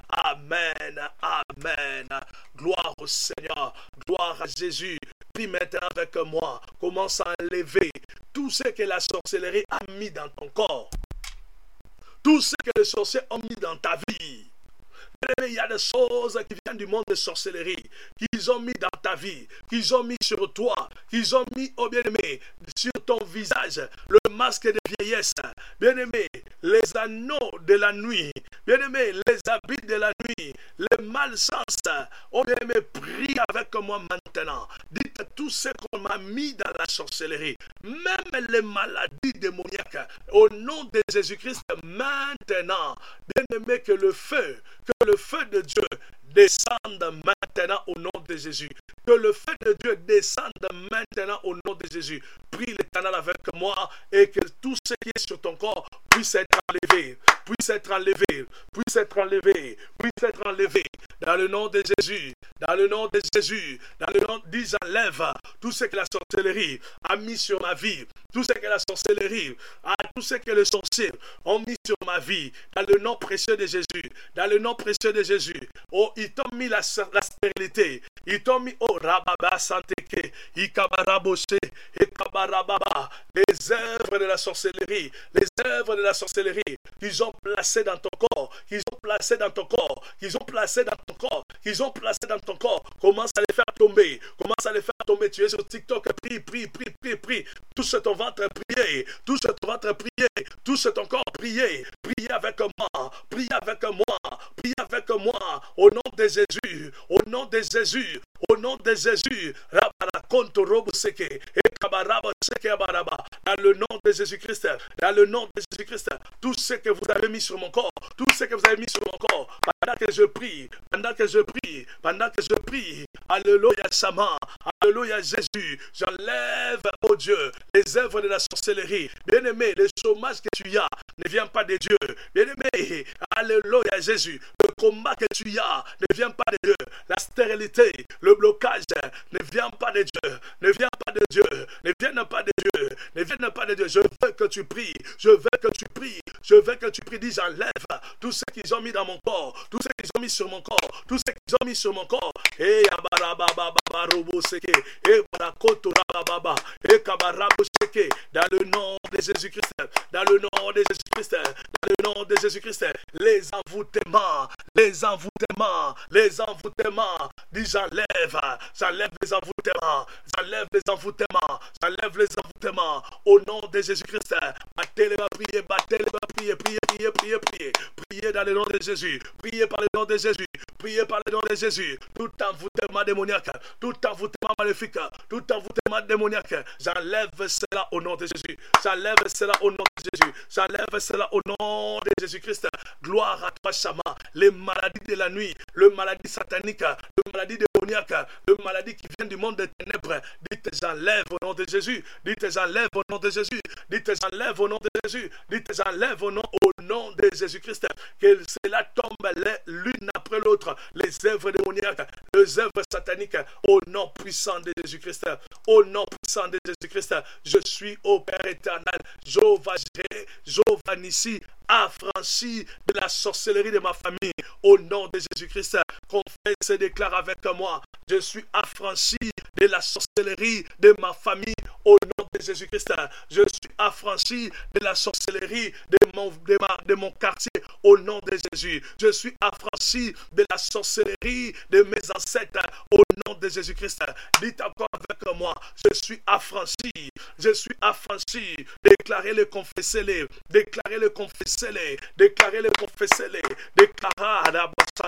gloire au Seigneur, gloire à Jésus. Prie maintenant avec moi, commence à enlever tout ce que la sorcellerie a mis dans ton corps, tout ce que les sorciers ont mis dans ta vie. Il y a des choses qui viennent du monde de sorcellerie, qu'ils ont mis dans ta vie, qu'ils ont mis sur toi, qu'ils ont mis, oh bien-aimé, sur ton visage, le masque de vieillesse, bien-aimé, les anneaux de la nuit, bien-aimé, les habits de la nuit, les malsens, oh bien-aimé, prie avec moi maintenant. Dites tout ce qu'on m'a mis dans la sorcellerie, même les maladies démoniaques, au nom de Jésus-Christ, maintenant, bien-aimé, que le feu de Dieu descende maintenant au nom de Jésus. Que le feu de Dieu descende maintenant au nom de Jésus. Prie l'Éternel avec moi et que tout ce qui est sur ton corps puisse être enlevé, puisse être enlevé, puisse être enlevé, puisse être enlevé. Dans le nom de Jésus, dans le nom de Jésus, dans le nom, dis j'enlève tout ce que la sorcellerie a mis sur ma vie, tout ce que la sorcellerie, tout ce que les sorciers ont mis sur ma vie, dans le nom précieux de Jésus, dans le nom précieux de Jésus. Oh, ils t'ont mis la stérilité, ils t'ont mis, oh, Rababa Santeke, Ikabaraboshe, Ekabarababa, les œuvres de la sorcellerie, les œuvres de la sorcellerie qu'ils ont placées dans ton corps, qu'ils ont placées dans ton corps, qu'ils ont placées dans ton corps, qu'ils ont placées dans ton corps. Commence à les faire tomber, commence à les faire tomber. Tu es sur TikTok, prie, prie, prie, prie, prie. Touche ton ventre, priez, touche ton ventre, priez, touche ton corps, priez, priez avec moi, priez avec moi, priez avec moi, au nom de Jésus, au nom de Jésus, au nom de Jésus. Dans le nom de Jésus-Christ, dans le nom de Jésus-Christ, tout ce que vous avez mis sur mon corps, tout ce que vous avez mis sur mon corps, pendant que je prie, pendant que je prie, pendant que je prie, alléluia Sama, alléluia Jésus, j'enlève, oh Dieu, les œuvres de la sorcellerie. Bien-aimé, le chômage que tu as ne vient pas de Dieu. Bien-aimé, alléluia Jésus, le combat que tu as ne vient pas de Dieu. La stérilité, le blocage ne vient pas de Dieu, ne vient pas de Dieu, ne viennent pas de Dieu, ne viennent pas de Dieu. Je veux que tu pries, je veux que tu pries, je veux que tu pries. Dis, j'enlève tout ce qu'ils ont mis dans mon corps, tout ce qu'ils ont mis sur mon corps, tout ce qu'ils ont mis sur mon corps. Et dans le nom de Jésus-Christ, dans le nom de Jésus-Christ, dans le nom de Jésus-Christ, les envoûtements, les envoûtements, les envoûtements. Dis, j'enlève, j'enlève les envoûtements, j'enlève les envoûtements, j'enlève les envoûtements au nom de Jésus-Christ. Battez-les-moi, priez, battez-les-moi, priez, priez, priez, priez, priez, priez dans le nom de Jésus, priez par le nom de Jésus, priez par le nom de Jésus. Tout envoûtement démoniaque, tout envoûtement maléfique, tout envoûtement démoniaque, j'enlève cela au nom de Jésus, j'enlève cela au nom de Jésus, j'enlève cela au nom de Jésus-Christ. Gloire à toi, Shama. Les maladies de la nuit, les maladies sataniques, les maladies démoniaques, les maladies qui viennent du monde des ténèbres, dites j'enlève au nom de Jésus, dites j'enlève au nom de Jésus, dites j'enlève au nom de Jésus, dites j'enlève au nom de Jésus-Christ. Que cela tombe l'une après l'autre, les œuvres démoniaques, les œuvres sataniques, au nom puissant de Jésus-Christ, au nom puissant de Jésus-Christ. Je suis au Père éternel, Jéhovah Jireh, Jéhovah Nissi, affranchi de la sorcellerie de ma famille, au nom de Jésus-Christ. Confesse et déclare avec moi, je suis affranchi de la sorcellerie de ma famille, au nom de Jésus-Christ. Je suis affranchi de la sorcellerie de mon quartier, au nom de Jésus. Je suis affranchi de la sorcellerie de mes ancêtres, au nom de Jésus-Christ. Dites encore avec moi, je suis affranchi, je suis affranchi. Déclarez-le, confessez-le, déclarez-le, confessez-le, déclarez-le, confessez-le, déclarez.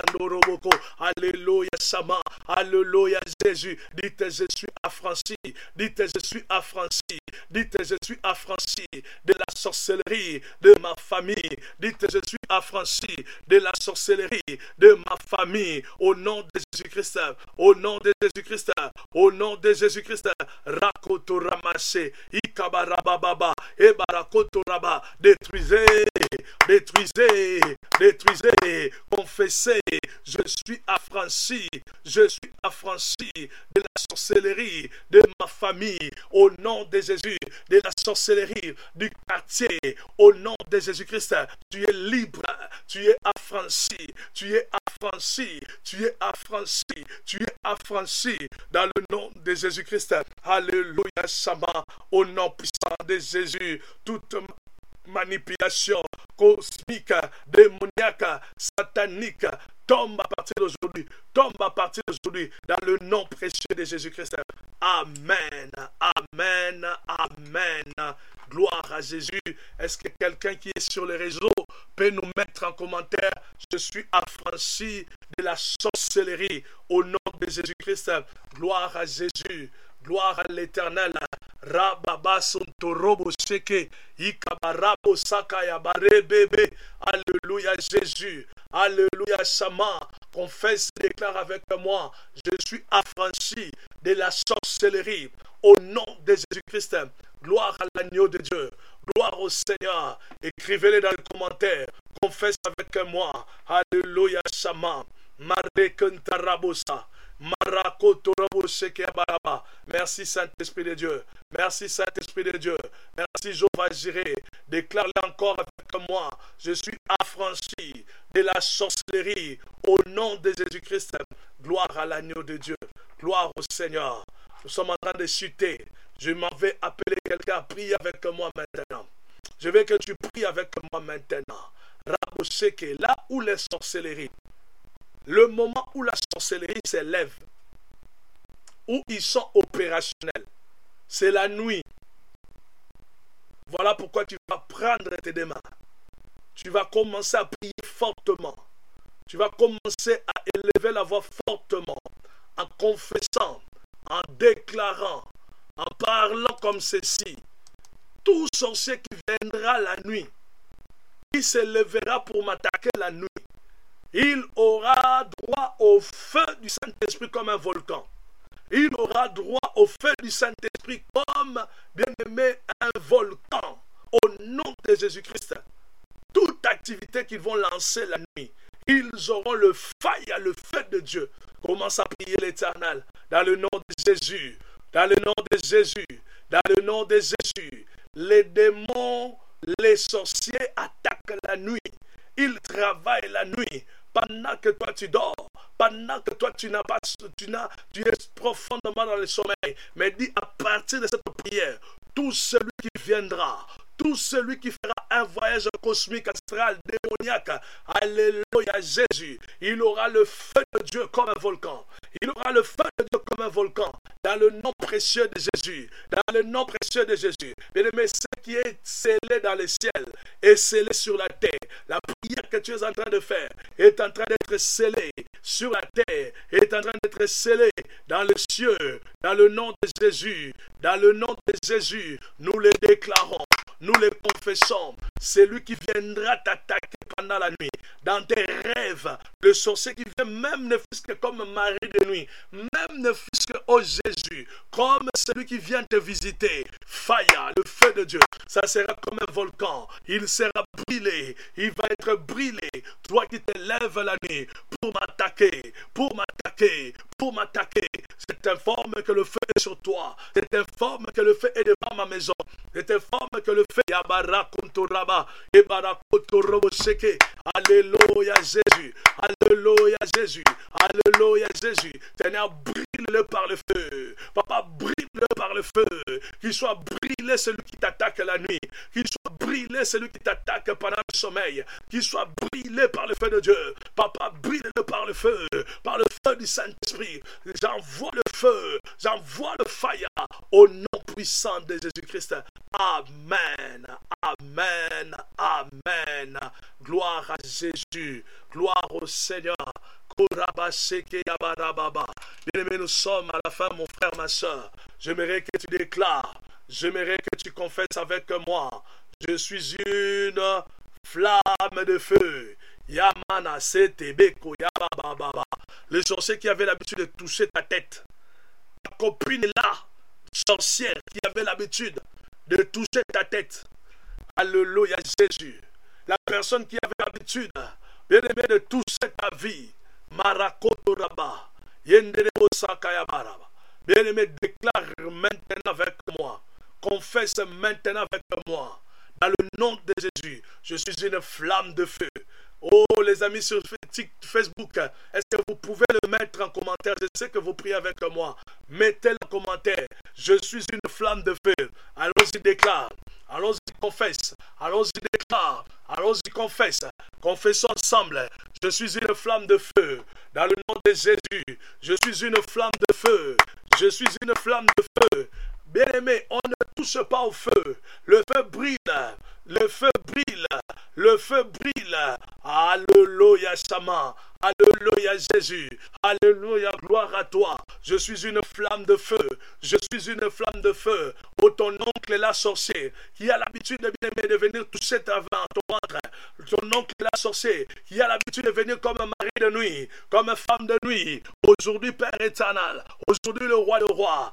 Alléluia, Sama, alléluia, Jésus. Dites, je suis affranchi, dites, je suis affranchi, dites, je suis affranchi de la sorcellerie de ma famille, dites, je suis affranchi de la sorcellerie de ma famille, au nom de Jésus-Christ, au nom de Jésus-Christ, au nom de Jésus-Christ. Rakoto Ramashe, Ikabarababa, Ebarakoto Raba, détruisez, détruisez, détruisez, confessez, je suis affranchi, je suis affranchi de la sorcellerie de ma famille, au nom de Jésus, de la sorcellerie du quartier, au nom de Jésus-Christ. Tu es libre, tu es affranchi, tu es affranchi, tu es affranchi, tu es affranchi dans le nom de Jésus-Christ. Alléluia, Shama, au nom puissant de Jésus. Toute manipulation cosmique, démoniaque, satanique tombe à partir d'aujourd'hui, tombe à partir d'aujourd'hui dans le nom précieux de Jésus-Christ. Amen, amen, amen. Gloire à Jésus. Est-ce que quelqu'un qui est sur les réseaux peut nous mettre en commentaire: je suis affranchi de la sorcellerie au nom de Jésus-Christ. Gloire à Jésus. Gloire à l'Éternel. Rababa Sontorobo Sheke, Ikabarabo Sakaya Barebebe. Alléluia Jésus. Alléluia Shama. Confesse et déclare avec moi: je suis affranchi de la sorcellerie au nom de Jésus-Christ. Gloire à l'agneau de Dieu. Gloire au Seigneur. Écrivez-les dans les commentaires. Confesse avec moi. Alléluia, Shama. Marekentarabosa. Marakotoraboshekeabaraba. Merci Saint-Esprit de Dieu. Merci Saint-Esprit de Dieu. Merci Jéhovah Jireh. Déclare-le encore avec moi. Je suis affranchi de la sorcellerie au nom de Jésus-Christ. Gloire à l'agneau de Dieu. Gloire au Seigneur. Nous sommes en train de chuter. Je m'en vais appeler quelqu'un à prier avec moi maintenant. Je veux que tu pries avec moi maintenant. Rabosheke, là où les sorcelleries, le moment où la sorcellerie s'élève, où ils sont opérationnels, c'est la nuit. Voilà pourquoi tu vas prendre tes mains. Tu vas commencer à prier fortement. Tu vas commencer à élever la voix fortement, en confessant, en déclarant, en parlant comme ceci. Tout sorcier qui viendra la nuit, qui se lèvera pour m'attaquer la nuit, il aura droit au feu du Saint-Esprit comme un volcan. Il aura droit au feu du Saint-Esprit comme, bien-aimé, un volcan. Au nom de Jésus-Christ, toute activité qu'ils vont lancer la nuit, ils auront le feu de Dieu. Commence à prier l'Éternel. Dans le nom de Jésus. Dans le nom de Jésus. Dans le nom de Jésus. Les démons, les sorciers attaquent la nuit. Ils travaillent la nuit. Pendant que toi tu dors, pendant que toi tu es profondément dans le sommeil, mais dis à partir de cette prière, tout celui qui viendra, tout celui qui fera un voyage cosmique, astral, démoniaque, alléluia Jésus, il aura le feu de Dieu comme un volcan. Il aura le feu de Dieu comme un volcan. Dans le nom précieux de Jésus. Dans le nom précieux de Jésus. Bien-aimé, ce qui est scellé dans le ciel est scellé sur la terre. La prière que tu es en train de faire est en train d'être scellée sur la terre. Est en train d'être scellée dans les cieux. Dans le nom de Jésus. Dans le nom de Jésus. Nous les déclarons. Nous les confessons. C'est lui qui viendra t'attaquer pendant la nuit. Dans tes rêves, le sorcier qui vient, même ne fût-ce que comme mari de nuit, même ne fût-ce que, oh Jésus, comme celui qui vient te visiter, Faya, le feu de Dieu, ça sera comme un volcan. Il sera brûlé. Il va être brûlé. Toi qui te lèves la nuit pour m'attaquer, pour m'attaquer, pour m'attaquer. C'est informe que le feu est sur toi. C'est informe que le feu est devant ma maison. C'est informe que le feu est alléluia Jésus. Alléluia Jésus. Alléluia Jésus. Seigneur, brûle-le par le feu. Papa, brûle-le par le feu. Qu'il soit brûlé celui qui t'attaque la nuit. Qu'il soit brûlé celui qui t'attaque pendant le sommeil. Qu'il soit brûlé par le feu de Dieu. Papa, brûle-le par le feu du Saint-Esprit. J'envoie le feu. J'envoie le fire au nom puissant de Jésus-Christ. Amen. Amen. Amen. Gloire à Jésus. Gloire au Seigneur. Bien-aimé, nous sommes à la fin, mon frère, ma soeur. J'aimerais que tu déclares. J'aimerais que tu confesses avec moi. Je suis une flamme de feu. Yamana setebeko yabababa. Le sorcier qui avait l'habitude de toucher ta tête. Ta copine est là, sorcière qui avait l'habitude de toucher ta tête. Alléluia Jésus. La personne qui avait l'habitude, bien aimé, de toucher ta vie. Marakotoraba. Yenderebo sakayabaraba. Bien aimé, déclare maintenant avec moi. Confesse maintenant avec moi. Dans le nom de Jésus, je suis une flamme de feu. Oh les amis sur Facebook, est-ce que vous pouvez le mettre en commentaire? Je sais que vous priez avec moi. Mettez-le en commentaire. Je suis une flamme de feu. Allons-y, déclare. Allons-y, confesse. Allons-y, déclare. Allons-y, confesse. Confessons ensemble. Je suis une flamme de feu. Dans le nom de Jésus, je suis une flamme de feu. Je suis une flamme de feu. Bien-aimé, on ne touche pas au feu. Le feu brille. Le feu brille. Le feu brille. Alléluia, Shama. Alléluia Jésus. Alléluia, gloire à toi. Je suis une flamme de feu. Je suis une flamme de feu. Oh, ton oncle là sorcier, qui a l'habitude de bien aimer de venir toucher ta main, ton ventre. Ton oncle là sorcier, qui a l'habitude de venir comme un mari de nuit, comme une femme de nuit. Aujourd'hui, Père éternel. Aujourd'hui, le roi de rois.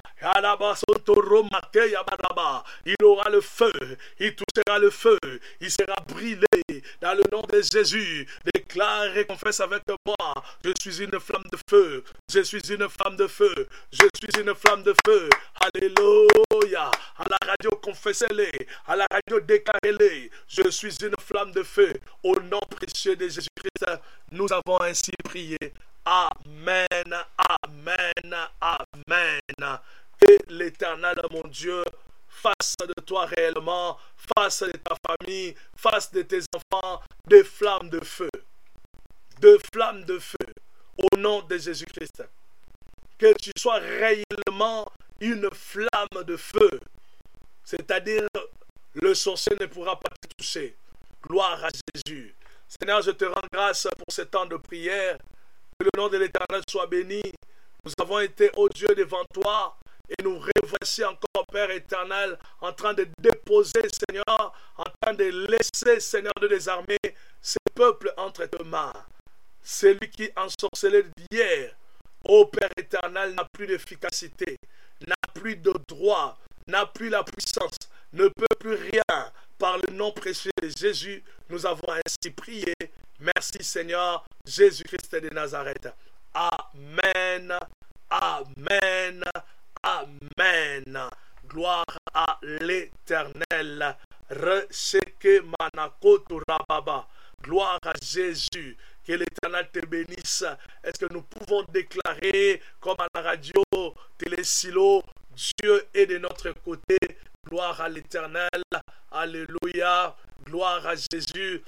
Il aura le feu. Il touchera le feu. Il sera brûlé. Dans le nom de Jésus, déclare et confesse avec moi. Je suis une flamme de feu. Je suis une flamme de feu. Je suis une flamme de feu. Alléluia. À la radio, confessez-les. À la radio, déclarez-les. Je suis une flamme de feu. Au nom précieux de Jésus-Christ, nous avons ainsi prié. Amen. Amen. Amen. Que l'Éternel, mon Dieu, fasse de toi réellement, fasse de ta famille, fasse de tes enfants des flammes de feu. De flammes de feu. Au nom de Jésus-Christ. Que tu sois réellement une flamme de feu. C'est-à-dire, le sorcier ne pourra pas te toucher. Gloire à Jésus. Seigneur, je te rends grâce pour ce temps de prière. Que le nom de l'Éternel soit béni. Nous avons été, ô Dieu, devant toi. Et nous revoici encore, Père éternel, en train de déposer, Seigneur, en train de laisser, Seigneur, de désarmer ce peuple entre tes mains. Celui qui ensorcelait d'hier, ô Père éternel, n'a plus d'efficacité, n'a plus de droit, n'a plus la puissance, ne peut plus rien. Par le nom précieux de Jésus, nous avons ainsi prié. Merci Seigneur, Jésus-Christ de Nazareth. Amen. Amen. Amen. Gloire à l'Éternel. Recheke manakoto rababa. Gloire à Jésus. Que l'Éternel te bénisse. Est-ce que nous pouvons déclarer, comme à la radio, Télésilo, Dieu est de notre côté. Gloire à l'Éternel. Alléluia. Gloire à Jésus.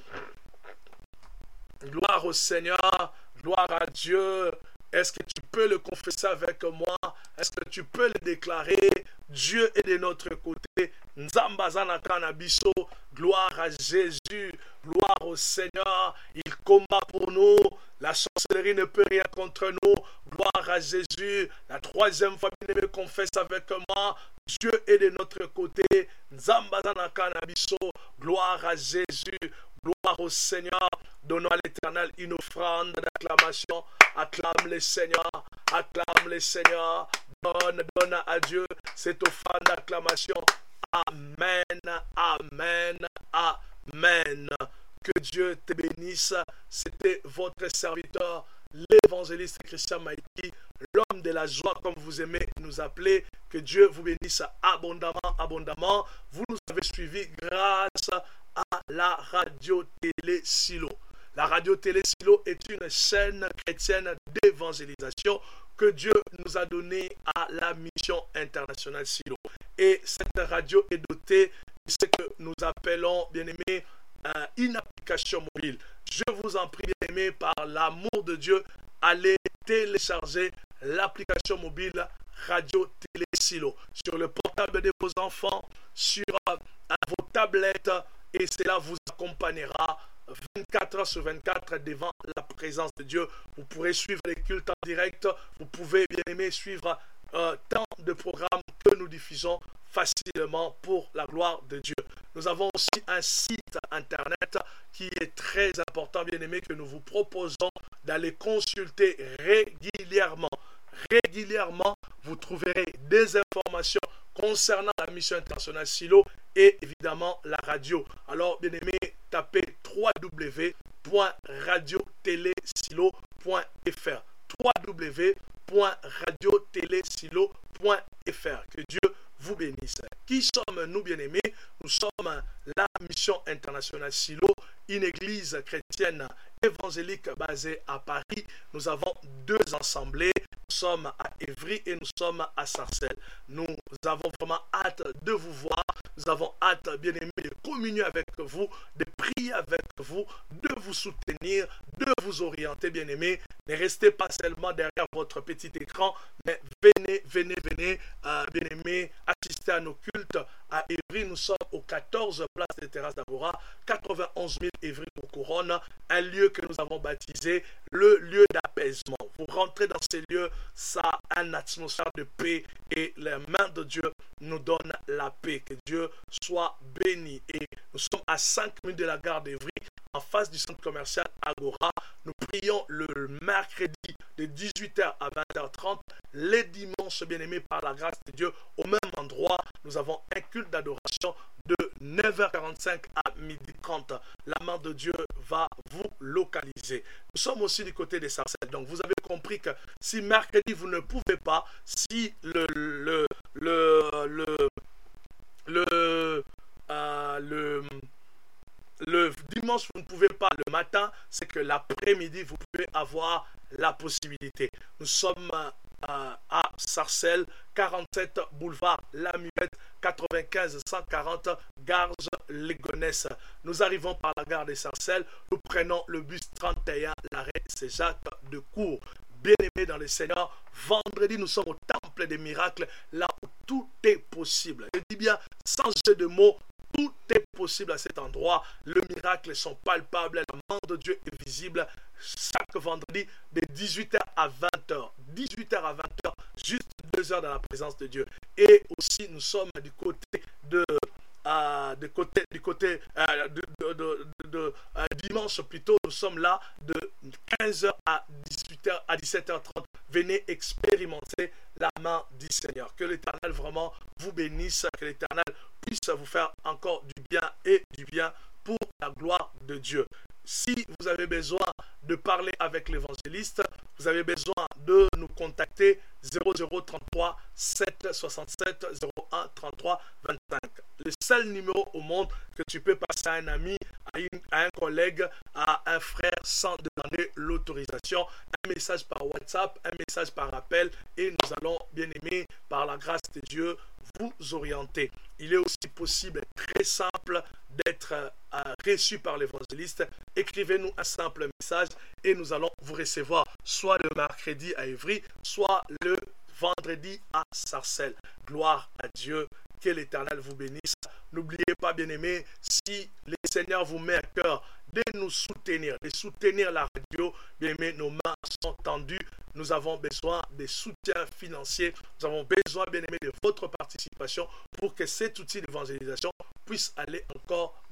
Gloire au Seigneur. Gloire à Dieu. Est-ce que tu peux le confesser avec moi? Est-ce que tu peux le déclarer? Dieu est de notre côté. Nzambazana kanabiso. Gloire à Jésus. Gloire au Seigneur. Il combat pour nous. La sorcellerie ne peut rien contre nous. Gloire à Jésus. La troisième fois, bien-aimé, confesse avec moi. Dieu est de notre côté. Nzambazana kanabiso. Gloire à Jésus. Gloire au Seigneur. Donnons à l'Éternel une offrande d'acclamation. Acclame le Seigneur. Acclame le Seigneur. Donne à Dieu cette offrande d'acclamation. Amen. Amen. Amen. Que Dieu te bénisse. C'était votre serviteur, l'évangéliste Christian Maïki, l'homme de la joie, comme vous aimez nous appeler. Que Dieu vous bénisse abondamment, abondamment. Vous nous avez suivis grâce à la radio-télé Silo. La radio-télé Silo est une chaîne chrétienne d'évangélisation que Dieu nous a donnée à la mission internationale Silo. Et cette radio est dotée de ce que nous appelons, bien aimé, une application mobile. Je vous en prie, bien aimé, par l'amour de Dieu, allez télécharger l'application mobile radio-télé Silo sur le portable de vos enfants, sur vos tablettes, et cela vous accompagnera 24 heures sur 24 devant la présence de Dieu. Vous pourrez suivre les cultes en direct. Vous pouvez, bien aimé, suivre tant de programmes que nous diffusons facilement pour la gloire de Dieu. Nous avons aussi un site internet qui est très important, bien aimé, que nous vous proposons d'aller consulter régulièrement. Régulièrement, vous trouverez des informations concernant la mission internationale Silo et évidemment la radio. Alors, bien aimé, tapez www.radiotelesilo.fr www.radiotelesilo.fr. Que Dieu vous bénisse. Qui sommes-nous, bien-aimés? Nous sommes la mission internationale Silo, une église chrétienne évangélique basée à Paris. Nous avons deux assemblées. Nous sommes à Évry et nous sommes à Sarcelles. Nous avons vraiment hâte de vous voir. Nous avons hâte, bien aimé, de communier avec vous, de prier avec vous, de vous soutenir, de vous orienter, bien aimé. Ne restez pas seulement derrière votre petit écran, mais venez, bien aimé, assister à nos cultes. À Évry, nous sommes aux 14 places des terrasses d'Agora, 91 000 Évry pour Couronne, un lieu que nous avons baptisé le lieu d'apaisement. Vous rentrez dans ces lieux, ça a une atmosphère de paix et les mains de Dieu nous donnent la paix. Que Dieu soit béni. Et nous sommes à 5 minutes de la gare d'Evry, en face du centre commercial Agora. Nous prions le mercredi de 18h à 20h30, les dimanches, bien-aimés, par la grâce de Dieu, au même endroit. Nous avons un culte d'adoration de 9h45 à 12h30. La main de Dieu va vous localiser. Nous sommes aussi du côté des Sarcelles. Donc vous avez compris que si mercredi vous ne pouvez pas, si le dimanche vous ne pouvez pas le matin, c'est que l'après-midi vous pouvez avoir la possibilité. Nous sommes à Sarcelles, 47 boulevard La Muette, 95 140 Garges-Légonesse. Nous arrivons par la gare des Sarcelles, nous prenons le bus 31, l'arrêt c'est Jacques de Cour. Bien-aimés dans le Seigneur, vendredi nous sommes au temple des miracles, là où tout est possible. Je dis bien, sans jeu de mots, tout est possible à cet endroit. Les miracles sont palpables, la main de Dieu est visible chaque vendredi de 18h à 20h. 18h à 20h, juste 2 heures dans la présence de Dieu. Et aussi, nous sommes du côté de dimanche plutôt, nous sommes là de 15h à 18h à 17h30. Venez expérimenter la main du Seigneur. Que l'Éternel vraiment vous bénisse, que l'Éternel puisse vous faire encore du bien et du bien pour la gloire de Dieu. Si vous avez besoin de parler avec l'évangéliste, vous avez besoin de nous contacter 0033 767 01 33 25. Le seul numéro au monde que tu peux passer à un ami, à un collègue, à un frère sans demander l'autorisation. Un message par WhatsApp, un message par appel et nous allons, bien aimé, par la grâce de Dieu, vous orienter. Il est aussi possible, très simple, d'être reçu par l'évangéliste. Écrivez-nous un simple message et nous allons vous recevoir soit le mercredi à Évry, soit le vendredi à Sarcelles. Gloire à Dieu, que l'Éternel vous bénisse. N'oubliez pas, bien-aimés, si le Seigneur vous met à cœur de nous soutenir, de soutenir la radio, bien-aimés, nos mains sont tendues. Nous avons besoin de soutien financier. Nous avons besoin, bien-aimés, de votre participation pour que cet outil d'évangélisation puisse aller encore